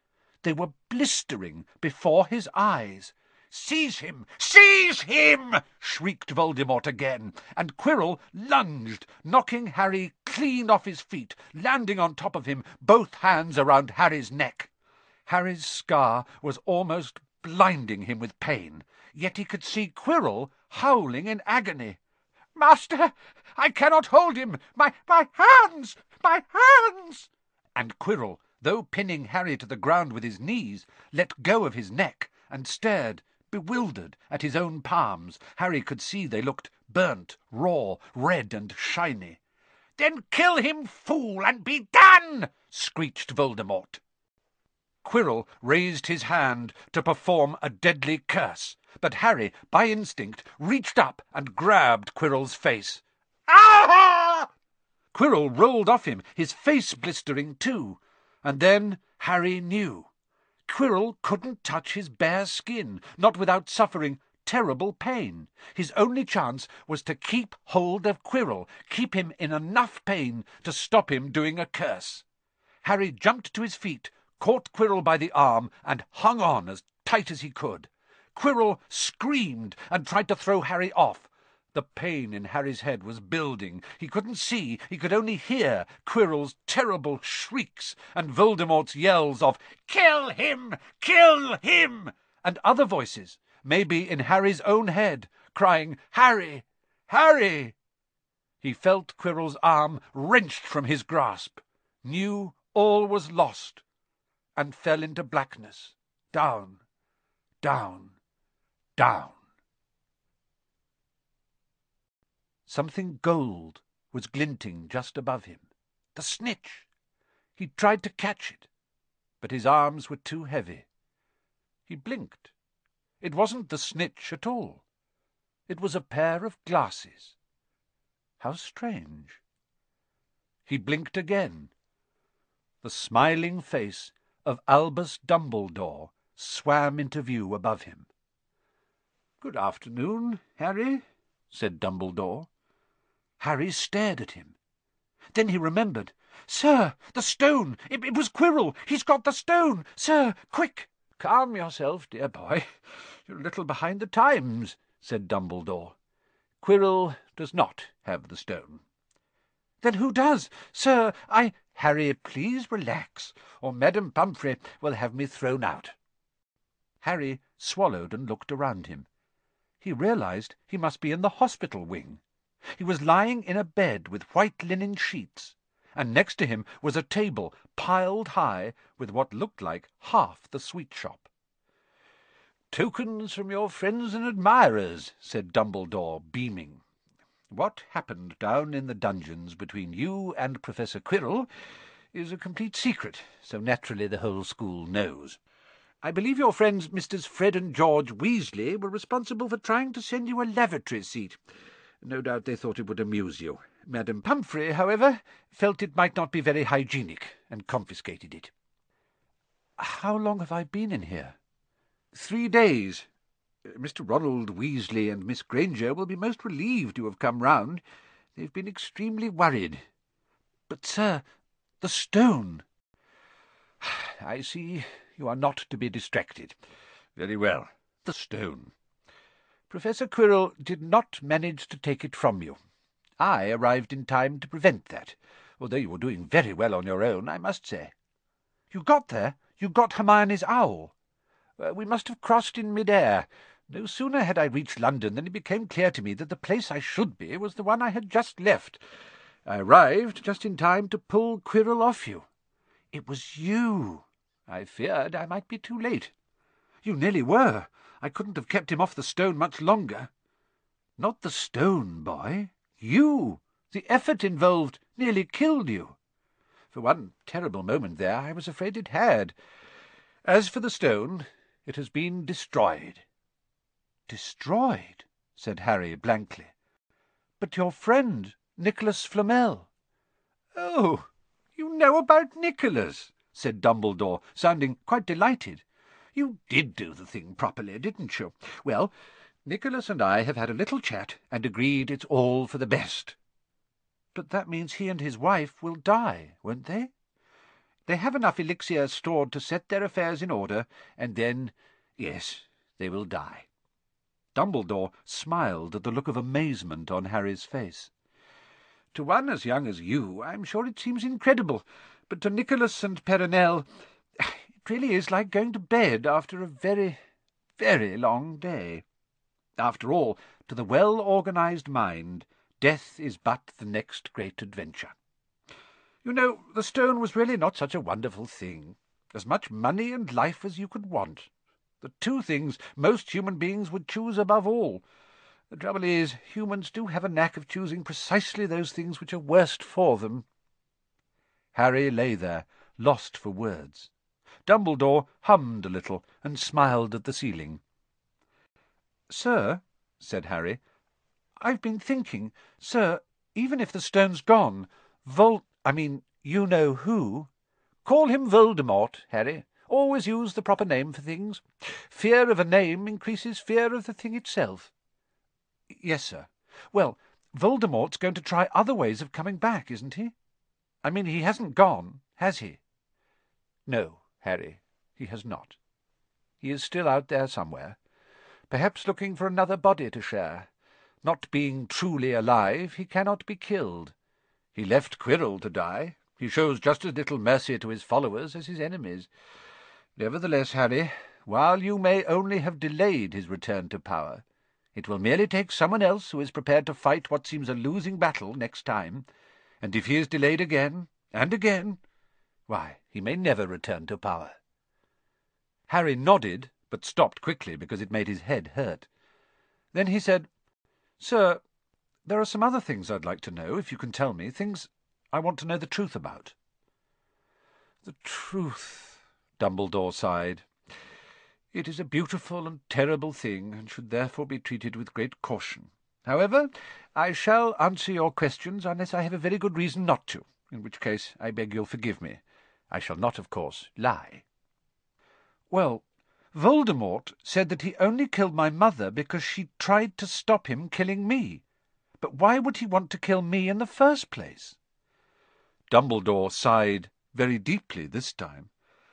They were blistering before his eyes. "Seize him! Seize him!" shrieked Voldemort again, and Quirrell lunged, knocking Harry clean off his feet, landing on top of him, both hands around Harry's neck. Harry's scar was almost blinding him with pain, yet he could see Quirrell howling in agony. "Master, I cannot hold him! My, my hands! My hands!" And Quirrell, though pinning Harry to the ground with his knees, let go of his neck and stared, bewildered, at his own palms. Harry could see they looked burnt, raw, red and shiny. "Then kill him, fool, and be done!" screeched Voldemort. Quirrell raised his hand to perform a deadly curse, but Harry, by instinct, reached up and grabbed Quirrell's face. Ah! Quirrell rolled off him, his face blistering too, and then Harry knew. Quirrell couldn't touch his bare skin, not without suffering terrible pain. His only chance was to keep hold of Quirrell, keep him in enough pain to stop him doing a curse. Harry jumped to his feet, caught Quirrell by the arm, and hung on as tight as he could. Quirrell screamed and tried to throw Harry off. The pain in Harry's head was building. He couldn't see, he could only hear Quirrell's terrible shrieks and Voldemort's yells of "Kill him! Kill him!" and other voices, maybe in Harry's own head, crying, "Harry! Harry!" He felt Quirrell's arm wrenched from his grasp, knew all was lost, and fell into blackness, down, down, down. Something gold was glinting just above him. The snitch! He tried to catch it, but his arms were too heavy. He blinked. It wasn't the snitch at all. It was a pair of glasses. How strange. He blinked again. The smiling face of Albus Dumbledore swam into view above him. "Good afternoon, Harry," said Dumbledore. Harry stared at him. Then he remembered. "Sir, the stone! It, it was Quirrell! He's got the stone! Sir, quick!" "Calm yourself, dear boy. You're a little behind the times," said Dumbledore. "Quirrell does not have the stone." "Then who does? Sir, I—" "Harry, please relax, or Madame Pomfrey will have me thrown out." Harry swallowed and looked around him. He realized he must be in the hospital wing. He was lying in a bed with white linen sheets, and next to him was a table piled high with what looked like half the sweet shop. "Tokens from your friends and admirers," said Dumbledore, beaming. "What happened down in the dungeons between you and Professor Quirrell is a complete secret, so naturally the whole school knows. I believe your friends Misters Fred and George Weasley were responsible for trying to send you a lavatory seat. No doubt they thought it would amuse you. Madame Pomfrey, however, felt it might not be very hygienic, and confiscated it." "How long have I been in here?" "Three days. Mister Ronald Weasley and Miss Granger will be most relieved you have come round. They've been extremely worried." "But, sir, the stone—" "I see you are not to be distracted. Very well, the stone. Professor Quirrell did not manage to take it from you. I arrived in time to prevent that, although you were doing very well on your own, I must say." "You got there? You got Hermione's owl?" Uh, "We must have crossed in mid-air. No sooner had I reached London than it became clear to me that the place I should be was the one I had just left. I arrived just in time to pull Quirrell off you." "It was you!" "I feared I might be too late." "You nearly were. I couldn't have kept him off the stone much longer." "Not the stone, boy. You. The effort involved nearly killed you. For one terrible moment there I was afraid it had. As for the stone, it has been destroyed." "Destroyed?" said Harry blankly. "But your friend, Nicholas Flamel—" "Oh, you know about Nicholas," said Dumbledore, sounding quite delighted. "You did do the thing properly, didn't you? Well, Nicholas and I have had a little chat and agreed it's all for the best." "But that means he and his wife will die, won't they?" They have enough elixir stored to set their affairs in order, and then, yes, they will die." Dumbledore smiled at the look of amazement on Harry's face. "To one as young as you, I'm sure it seems incredible, but to Nicholas and Perenelle, it really is like going to bed after a very, very long day. After all, to the well-organized mind, death is but the next great adventure. You know, the stone was really not such a wonderful thing. As much money and life as you could want. The two things most human beings would choose above all. The trouble is, humans do have a knack of choosing precisely those things which are worst for them." Harry lay there, lost for words. Dumbledore hummed a little and smiled at the ceiling. "Sir," said Harry, "I've been thinking, sir, even if the stone's gone, Vol... I mean, you-know-who—" "Call him Voldemort, Harry. Always use the proper name for things. Fear of a name increases fear of the thing itself." "Yes, sir. Well, Voldemort's going to try other ways of coming back, isn't he? I mean, he hasn't gone, has he?" "No, Harry, he has not. He is still out there somewhere, perhaps looking for another body to share. Not being truly alive, he cannot be killed. He left Quirrell to die. He shows just as little mercy to his followers as his enemies. Nevertheless, Harry, while you may only have delayed his return to power, it will merely take someone else who is prepared to fight what seems a losing battle next time, and if he is delayed again and again, why, he may never return to power." Harry nodded, but stopped quickly because it made his head hurt. Then he said, "Sir, there are some other things I'd like to know, if you can tell me, things I want to know the truth about." "The truth," Dumbledore sighed. "It is a beautiful and terrible thing, and should therefore be treated with great caution. However, I shall answer your questions unless I have a very good reason not to, in which case I beg you'll forgive me. I shall not, of course, lie." "Well, Voldemort said that he only killed my mother because she tried to stop him killing me. But why would he want to kill me in the first place?" Dumbledore sighed very deeply this time.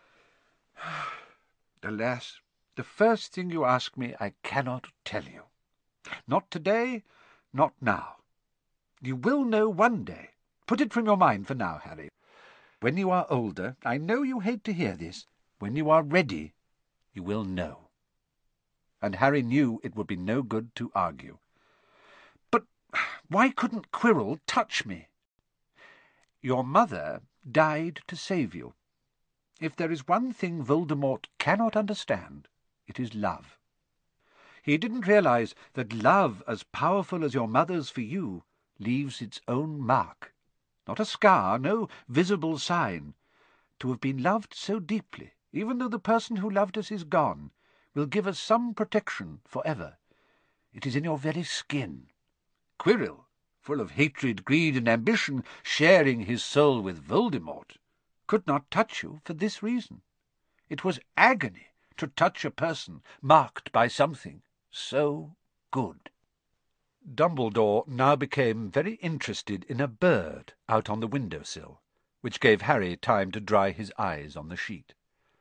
"Alas, the first thing you ask me I cannot tell you. Not today, not now. You will know one day. Put it from your mind for now, Harry. When you are older, I know you hate to hear this, when you are ready, you will know." And Harry knew it would be no good to argue. "But why couldn't Quirrell touch me?" "Your mother died to save you. If there is one thing Voldemort cannot understand, it is love. He didn't realize that love, as powerful as your mother's for you, leaves its own mark. Not a scar, no visible sign. To have been loved so deeply, even though the person who loved us is gone, will give us some protection forever. It is in your very skin. Quirrell, full of hatred, greed, and ambition, sharing his soul with Voldemort, could not touch you for this reason. It was agony to touch a person marked by something so good." Dumbledore now became very interested in a bird out on the window-sill, which gave Harry time to dry his eyes on the sheet.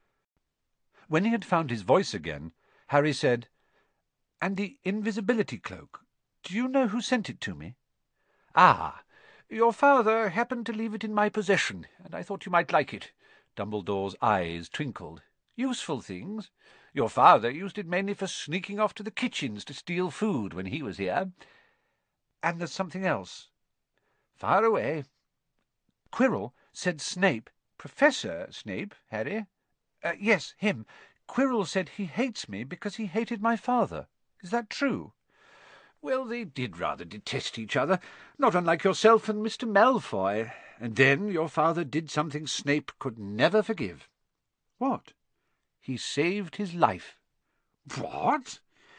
When he had found his voice again, Harry said, "And the invisibility cloak, do you know who sent it to me?" "Ah, your father happened to leave it in my possession, and I thought you might like it." Dumbledore's eyes twinkled. "Useful things. Your father used it mainly for sneaking off to the kitchens to steal food when he was here." "And there's something else." "Fire away." "Quirrell said Snape—" "Professor Snape, Harry?" Uh, yes, him. Quirrell said he hates me because he hated my father. Is that true?" "Well, they did rather detest each other, not unlike yourself and Mister Malfoy. And then your father did something Snape could never forgive." "What?" "He saved his life." "What?"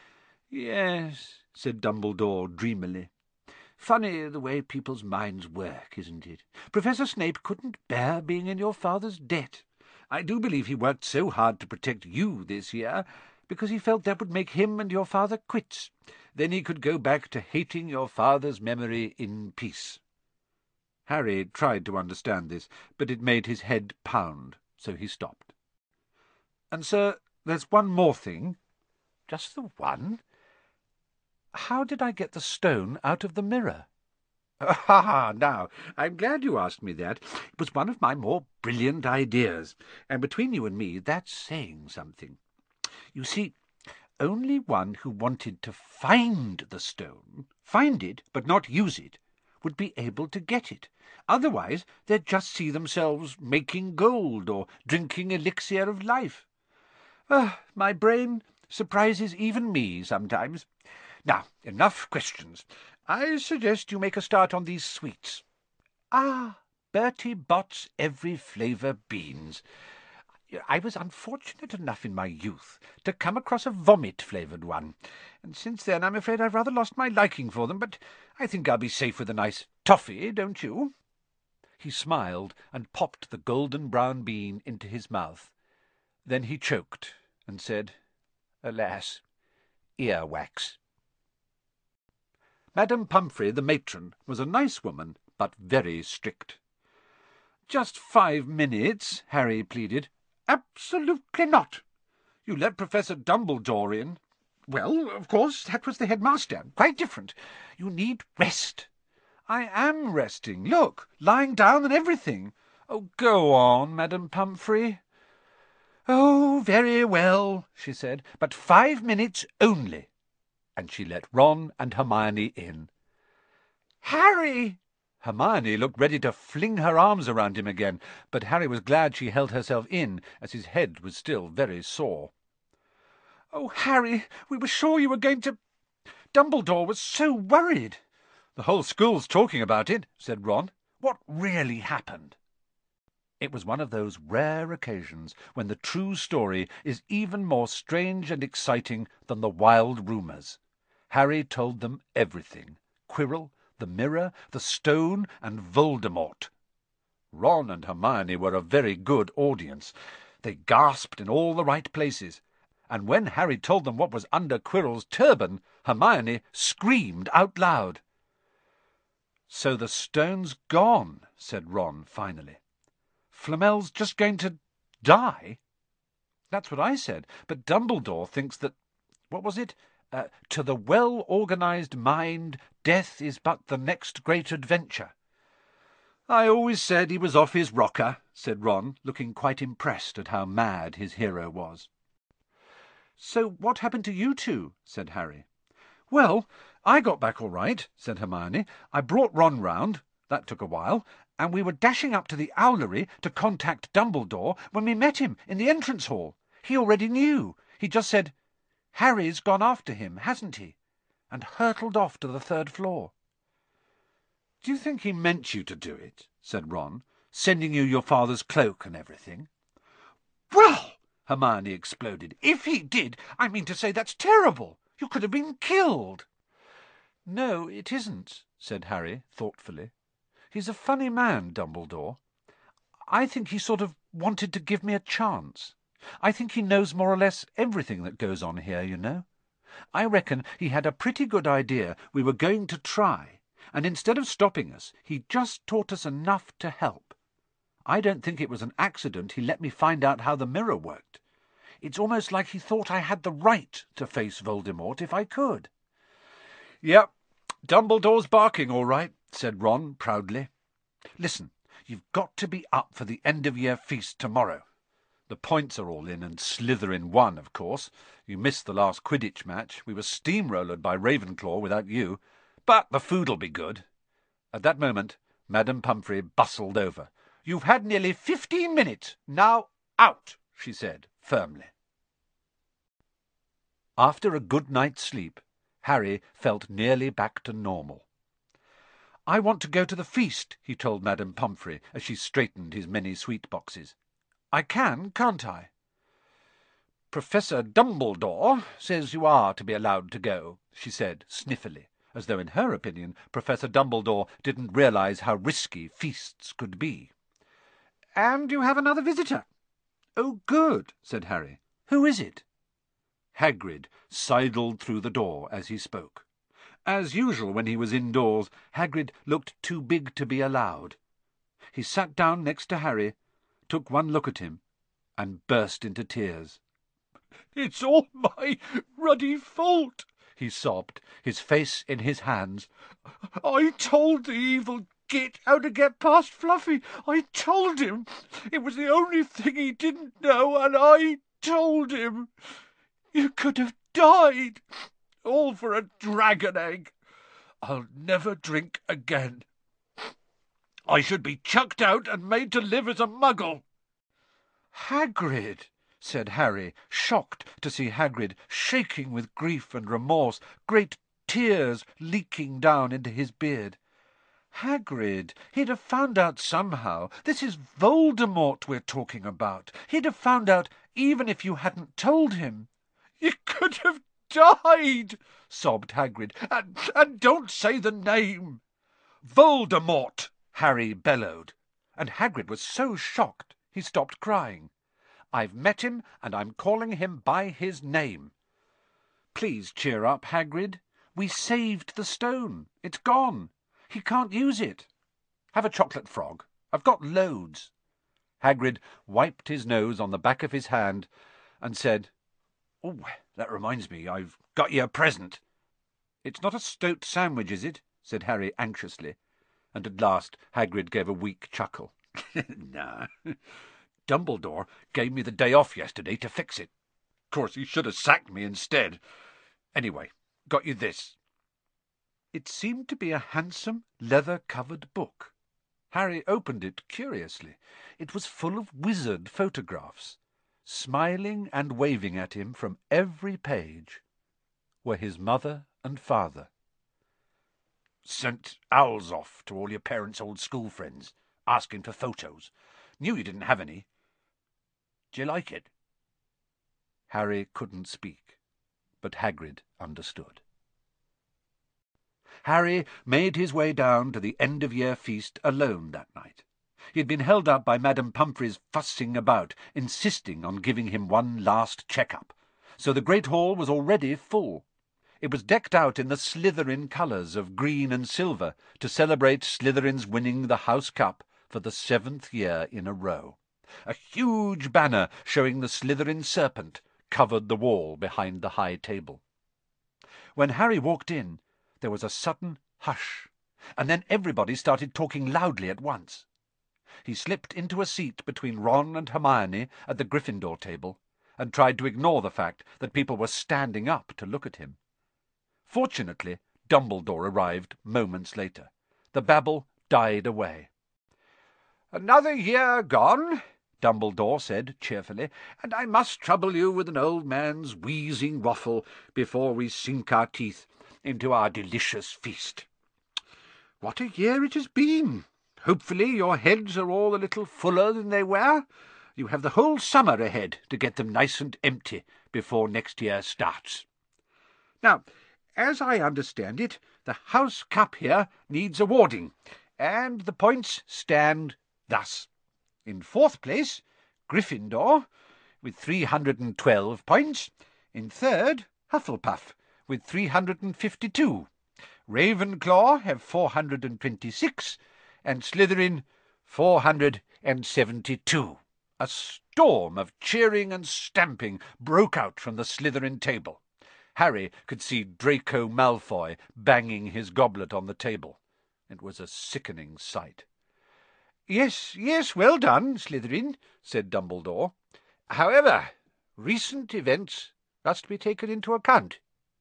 "Yes," said Dumbledore dreamily. "Funny the way people's minds work, isn't it? Professor Snape couldn't bear being in your father's debt. I do believe he worked so hard to protect you this year, because he felt that would make him and your father quits. Then he could go back to hating your father's memory in peace." Harry tried to understand this, but it made his head pound, so he stopped. "And, sir, there's one more thing." "Just the one? How did I get the stone out of the mirror?" "Ah, now, I'm glad you asked me that. It was one of my more brilliant ideas, and between you and me, that's saying something. You see, only one who wanted to find the stone, find it but not use it, would be able to get it. Otherwise they'd just see themselves making gold or drinking elixir of life. Ah, my brain surprises even me sometimes. Now, enough questions. I suggest you make a start on these sweets. Ah, Bertie Bott's Every Flavour beans. I was unfortunate enough in my youth to come across a vomit-flavoured one, and since then I'm afraid I've rather lost my liking for them, but I think I'll be safe with a nice toffee, don't you?" He smiled and popped the golden-brown bean into his mouth. Then he choked and said, "Alas, ear-wax." Madame Pumphrey, the matron, was a nice woman, but very strict. "Just five minutes," Harry pleaded. "Absolutely not. You let Professor Dumbledore in. Well, of course, that was the headmaster. Quite different. You need rest." "I am resting. Look, lying down and everything." "Oh, go on, Madame Pumphrey." "Oh, very well," she said, "but five minutes only." And she let Ron and Hermione in. "Harry!" Hermione looked ready to fling her arms around him again, but Harry was glad she held herself in, as his head was still very sore. "Oh, Harry, we were sure you were going to... Dumbledore was so worried." "The whole school's talking about it," said Ron. "What really happened?" It was one of those rare occasions when the true story is even more strange and exciting than the wild rumours. Harry told them everything. Quirrell, the mirror, the stone, and Voldemort. Ron and Hermione were a very good audience. They gasped in all the right places, and when Harry told them what was under Quirrell's turban, Hermione screamed out loud. "So the stone's gone," said Ron finally. "Flamel's just going to die?" "That's what I said, but Dumbledore thinks that... What was it? Uh, to the well-organised mind, death is but the next great adventure." "I always said he was off his rocker," said Ron, looking quite impressed at how mad his hero was. "So what happened to you two?" said Harry. "Well, I got back all right," said Hermione. "I brought Ron round. That took a while. And we were dashing up to the owlery to contact Dumbledore when we met him in the entrance hall. He already knew. He just said, 'Harry's gone after him, hasn't he?' and hurtled off to the third floor." "Do you think he meant you to do it?" said Ron, "sending you your father's cloak and everything?" "Well," Hermione exploded, "if he did, I mean to say that's terrible. You could have been killed." "No, it isn't," said Harry thoughtfully. "He's a funny man, Dumbledore. I think he sort of wanted to give me a chance. I think he knows more or less everything that goes on here, you know. I reckon he had a pretty good idea we were going to try, and instead of stopping us, he just taught us enough to help. I don't think it was an accident he let me find out how the mirror worked. It's almost like he thought I had the right to face Voldemort if I could." "Yep, Dumbledore's barking all right," said Ron proudly. "Listen, you've got to be up for the end-of-year feast tomorrow. The points are all in, and Slytherin won, of course. You missed the last Quidditch match. We were steamrollered by Ravenclaw without you. But the food'll be good." At that moment, Madame Pumphrey bustled over. "You've had nearly fifteen minutes. Now out," she said firmly. After a good night's sleep, Harry felt nearly back to normal. "I want to go to the feast," he told Madame Pumphrey as she straightened his many sweet boxes. "I can, can't I?" "Professor Dumbledore says you are to be allowed to go," she said sniffily, as though in her opinion Professor Dumbledore didn't realize how risky feasts could be. "And you have another visitor." "Oh, good," said Harry. "Who is it?" Hagrid sidled through the door as he spoke. As usual when he was indoors, Hagrid looked too big to be allowed. He sat down next to Harry, took one look at him, and burst into tears. "It's all my ruddy fault," he sobbed, his face in his hands. "I told the evil git how to get past Fluffy. I told him. It was the only thing he didn't know, and I told him. You could have died, all for a dragon egg. I'll never drink again. I should be chucked out and made to live as a muggle." "Hagrid," said Harry, shocked to see Hagrid shaking with grief and remorse, great tears leaking down into his beard. "Hagrid, he'd have found out somehow. This is Voldemort we're talking about. He'd have found out even if you hadn't told him." "You could have died," sobbed Hagrid, and, and don't say the name." "Voldemort!" Harry bellowed, and Hagrid was so shocked he stopped crying. "I've met him, and I'm calling him by his name." "Please cheer up, Hagrid. We saved the stone. It's gone. He can't use it. Have a chocolate frog. I've got loads." Hagrid wiped his nose on the back of his hand and said, "Oh, that reminds me, I've got you a present." "It's not a stoat sandwich, is it?" said Harry anxiously, and at last Hagrid gave a weak chuckle. "Nah. Dumbledore gave me the day off yesterday to fix it. Of course, he should have sacked me instead. Anyway, got you this." It seemed to be a handsome, leather-covered book. Harry opened it curiously. It was full of wizard photographs. Smiling and waving at him from every page were his mother and father. "Sent owls off to all your parents' old school friends, asking for photos. Knew you didn't have any. Do you like it?" Harry couldn't speak, but Hagrid understood. Harry made his way down to the end-of-year feast alone that night. He had been held up by Madame Pumphrey's fussing about, insisting on giving him one last check-up, so the great hall was already full. It was decked out in the Slytherin colours of green and silver to celebrate Slytherin's winning the House Cup for the seventh year in a row. A huge banner showing the Slytherin serpent covered the wall behind the high table. When Harry walked in, there was a sudden hush, and then everybody started talking loudly at once. He slipped into a seat between Ron and Hermione at the Gryffindor table, and tried to ignore the fact that people were standing up to look at him. Fortunately, Dumbledore arrived moments later. The babble died away. "Another year gone," Dumbledore said cheerfully, "and I must trouble you with an old man's wheezing waffle before we sink our teeth into our delicious feast. What a year it has been! Hopefully your heads are all a little fuller than they were. You have the whole summer ahead to get them nice and empty before next year starts. Now, as I understand it, the House Cup here needs awarding, and the points stand thus. In fourth place, Gryffindor, with three hundred and twelve points. In third, Hufflepuff, with three hundred and fifty-two. Ravenclaw have four hundred and twenty-six, and Slytherin four hundred and seventy-two. A storm of cheering and stamping broke out from the Slytherin table. Harry could see Draco Malfoy banging his goblet on the table. It was a sickening sight. "Yes, yes, well done, Slytherin," said Dumbledore. "However, recent events must be taken into account."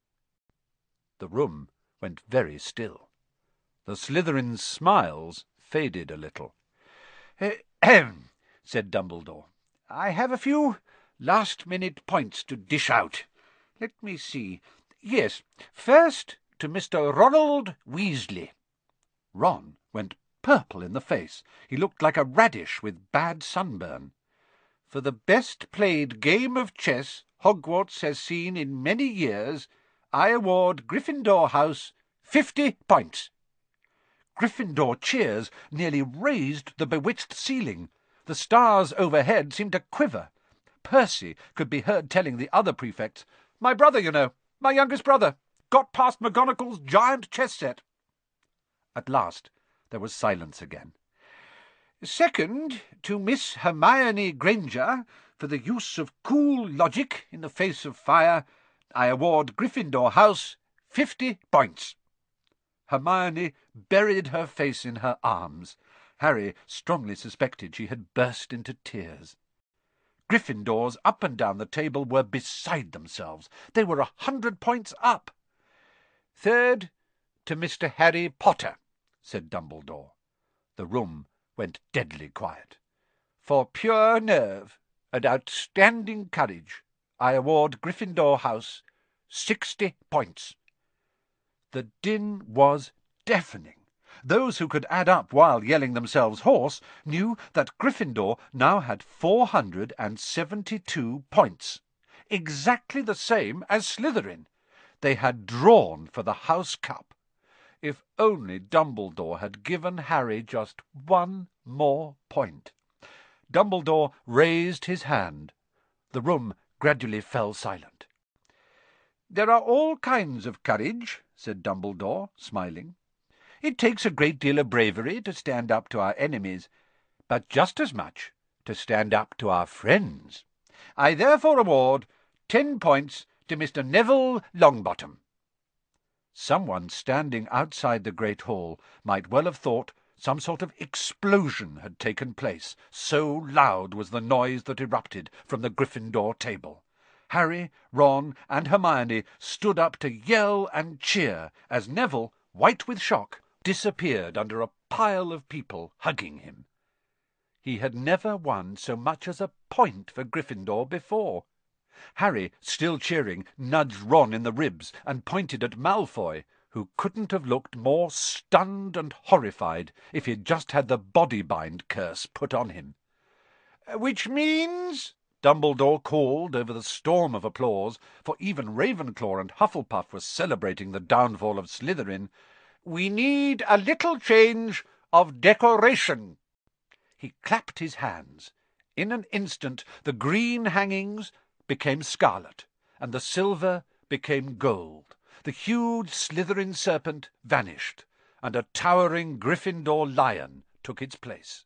The room went very still. The Slytherin's smiles faded a little. "Ahem," said Dumbledore. "I have a few last-minute points to dish out. Let me see. Yes, first to Mister Ronald Weasley." Ron went purple in the face. He looked like a radish with bad sunburn. "For the best-played game of chess Hogwarts has seen in many years, I award Gryffindor House fifty points." Gryffindor cheers nearly raised the bewitched ceiling. The stars overhead seemed to quiver. Percy could be heard telling the other prefects, "My brother, you know, my youngest brother. got past McGonagall's giant chess set." At last there was silence again. "Second, to Miss Hermione Granger, for the use of cool logic in the face of fire, I award Gryffindor House fifty points." Hermione buried her face in her arms. Harry strongly suspected she had burst into tears. Gryffindors up and down the table were beside themselves. They were a hundred points up. "Third, to Mister Harry Potter," said Dumbledore. The room went deadly quiet. "For pure nerve and outstanding courage, I award Gryffindor House sixty points." The din was deafening. Those who could add up while yelling themselves hoarse knew that Gryffindor now had four hundred and seventy-two points, exactly the same as Slytherin. They had drawn for the House Cup. If only Dumbledore had given Harry just one more point. Dumbledore raised his hand. The room gradually fell silent. "There are all kinds of courage," said Dumbledore, smiling. "It takes a great deal of bravery to stand up to our enemies, but just as much to stand up to our friends. I therefore award ten points to Mister Neville Longbottom." Someone standing outside the great hall might well have thought some sort of explosion had taken place, so loud was the noise that erupted from the Gryffindor table. Harry, Ron, and Hermione stood up to yell and cheer as Neville, white with shock, disappeared under a pile of people hugging him. He had never won so much as a point for Gryffindor before. Harry, still cheering, nudged Ron in the ribs and pointed at Malfoy, who couldn't have looked more stunned and horrified if he'd just had the body-bind curse put on him. "Which means," Dumbledore called over the storm of applause, for even Ravenclaw and Hufflepuff were celebrating the downfall of Slytherin, "we need a little change of decoration." He clapped his hands. In an instant the green hangings became scarlet, and the silver became gold. The huge Slytherin serpent vanished, and a towering Gryffindor lion took its place.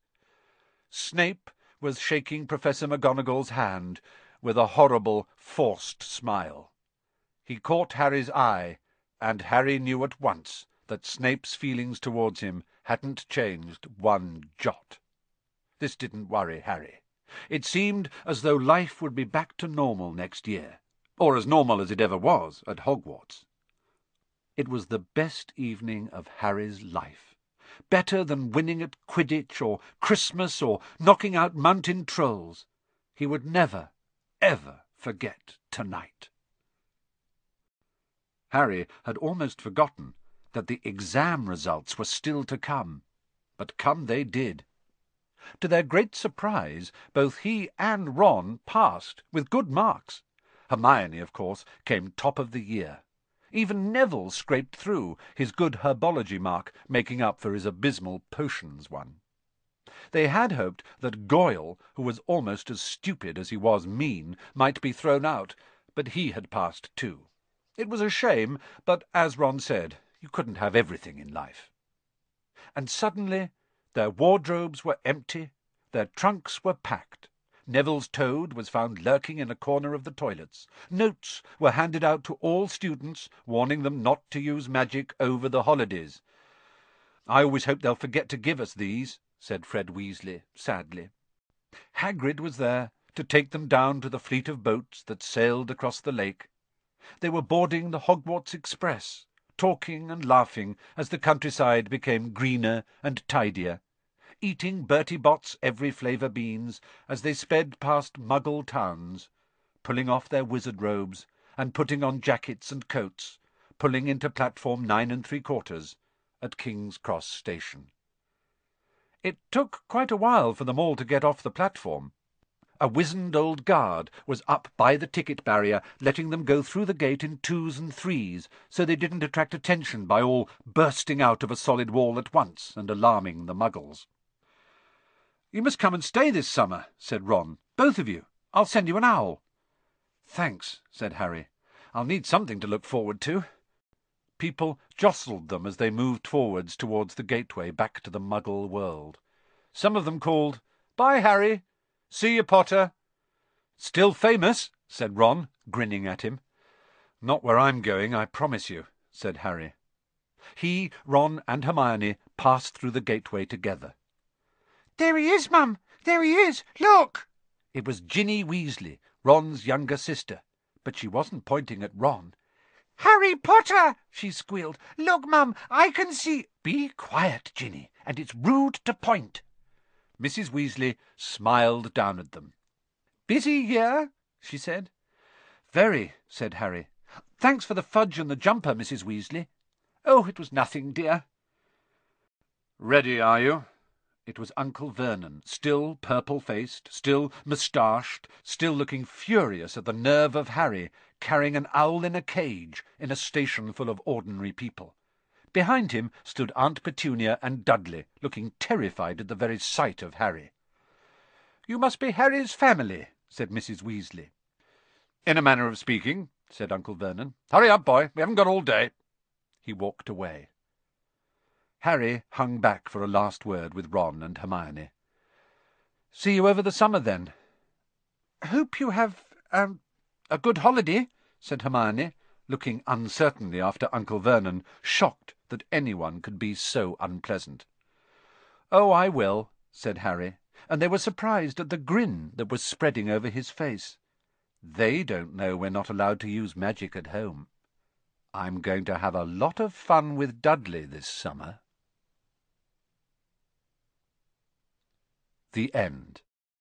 Snape was shaking Professor McGonagall's hand with a horrible, forced smile. He caught Harry's eye, and Harry knew at once that Snape's feelings towards him hadn't changed one jot. This didn't worry Harry. It seemed as though life would be back to normal next year, or as normal as it ever was at Hogwarts. It was the best evening of Harry's life, better than winning at Quidditch or Christmas or knocking out mountain trolls. He would never, ever forget tonight. Harry had almost forgotten that the exam results were still to come, but come they did. To their great surprise, both he and Ron passed, with good marks. Hermione, of course, came top of the year. Even Neville scraped through, his good herbology mark making up for his abysmal potions one. They had hoped that Goyle, who was almost as stupid as he was mean, might be thrown out, but he had passed too. It was a shame, but, as Ron said, you couldn't have everything in life. And suddenly their wardrobes were empty, their trunks were packed. Neville's toad was found lurking in a corner of the toilets. Notes were handed out to all students, warning them not to use magic over the holidays. "I always hope they'll forget to give us these," said Fred Weasley, sadly. Hagrid was there to take them down to the fleet of boats that sailed across the lake. They were boarding the Hogwarts Express, talking and laughing as the countryside became greener and tidier, eating Bertie Bott's every flavour beans as they sped past Muggle towns, pulling off their wizard robes and putting on jackets and coats, pulling into platform nine and three quarters at King's Cross Station. It took quite a while for them all to get off the platform. A wizened old guard was up by the ticket barrier, letting them go through the gate in twos and threes, so they didn't attract attention by all bursting out of a solid wall at once and alarming the Muggles. "You must come and stay this summer," said Ron. "Both of you. I'll send you an owl." "Thanks," said Harry. "I'll need something to look forward to." People jostled them as they moved forwards towards the gateway back to the Muggle world. Some of them called, "Bye, Harry. See you, Potter." "Still famous?" said Ron, grinning at him. "Not where I'm going, I promise you," said Harry. He, Ron and Hermione passed through the gateway together. "There he is, Mum! There he is! Look!" It was Ginny Weasley, Ron's younger sister, but she wasn't pointing at Ron. "Harry Potter!" she squealed. "Look, Mum, I can see—" "Be quiet, Ginny, and it's rude to point." Missus Weasley smiled down at them. "Busy here?" she said. "Very," said Harry. "Thanks for the fudge and the jumper, Missus Weasley." "Oh, it was nothing, dear." "Ready, are you?" It was Uncle Vernon, still purple-faced, still moustached, still looking furious at the nerve of Harry, carrying an owl in a cage in a station full of ordinary people. Behind him stood Aunt Petunia and Dudley, looking terrified at the very sight of Harry. "You must be Harry's family," said Missus Weasley. "In a manner of speaking," said Uncle Vernon. "Hurry up, boy. We haven't got all day." He walked away. Harry hung back for a last word with Ron and Hermione. "See you over the summer, then." "Hope you have um, a good holiday," said Hermione, looking uncertainly after Uncle Vernon, shocked that anyone could be so unpleasant. "Oh, I will," said Harry, and they were surprised at the grin that was spreading over his face. "They don't know we're not allowed to use magic at home. I'm going to have a lot of fun with Dudley this summer." The End.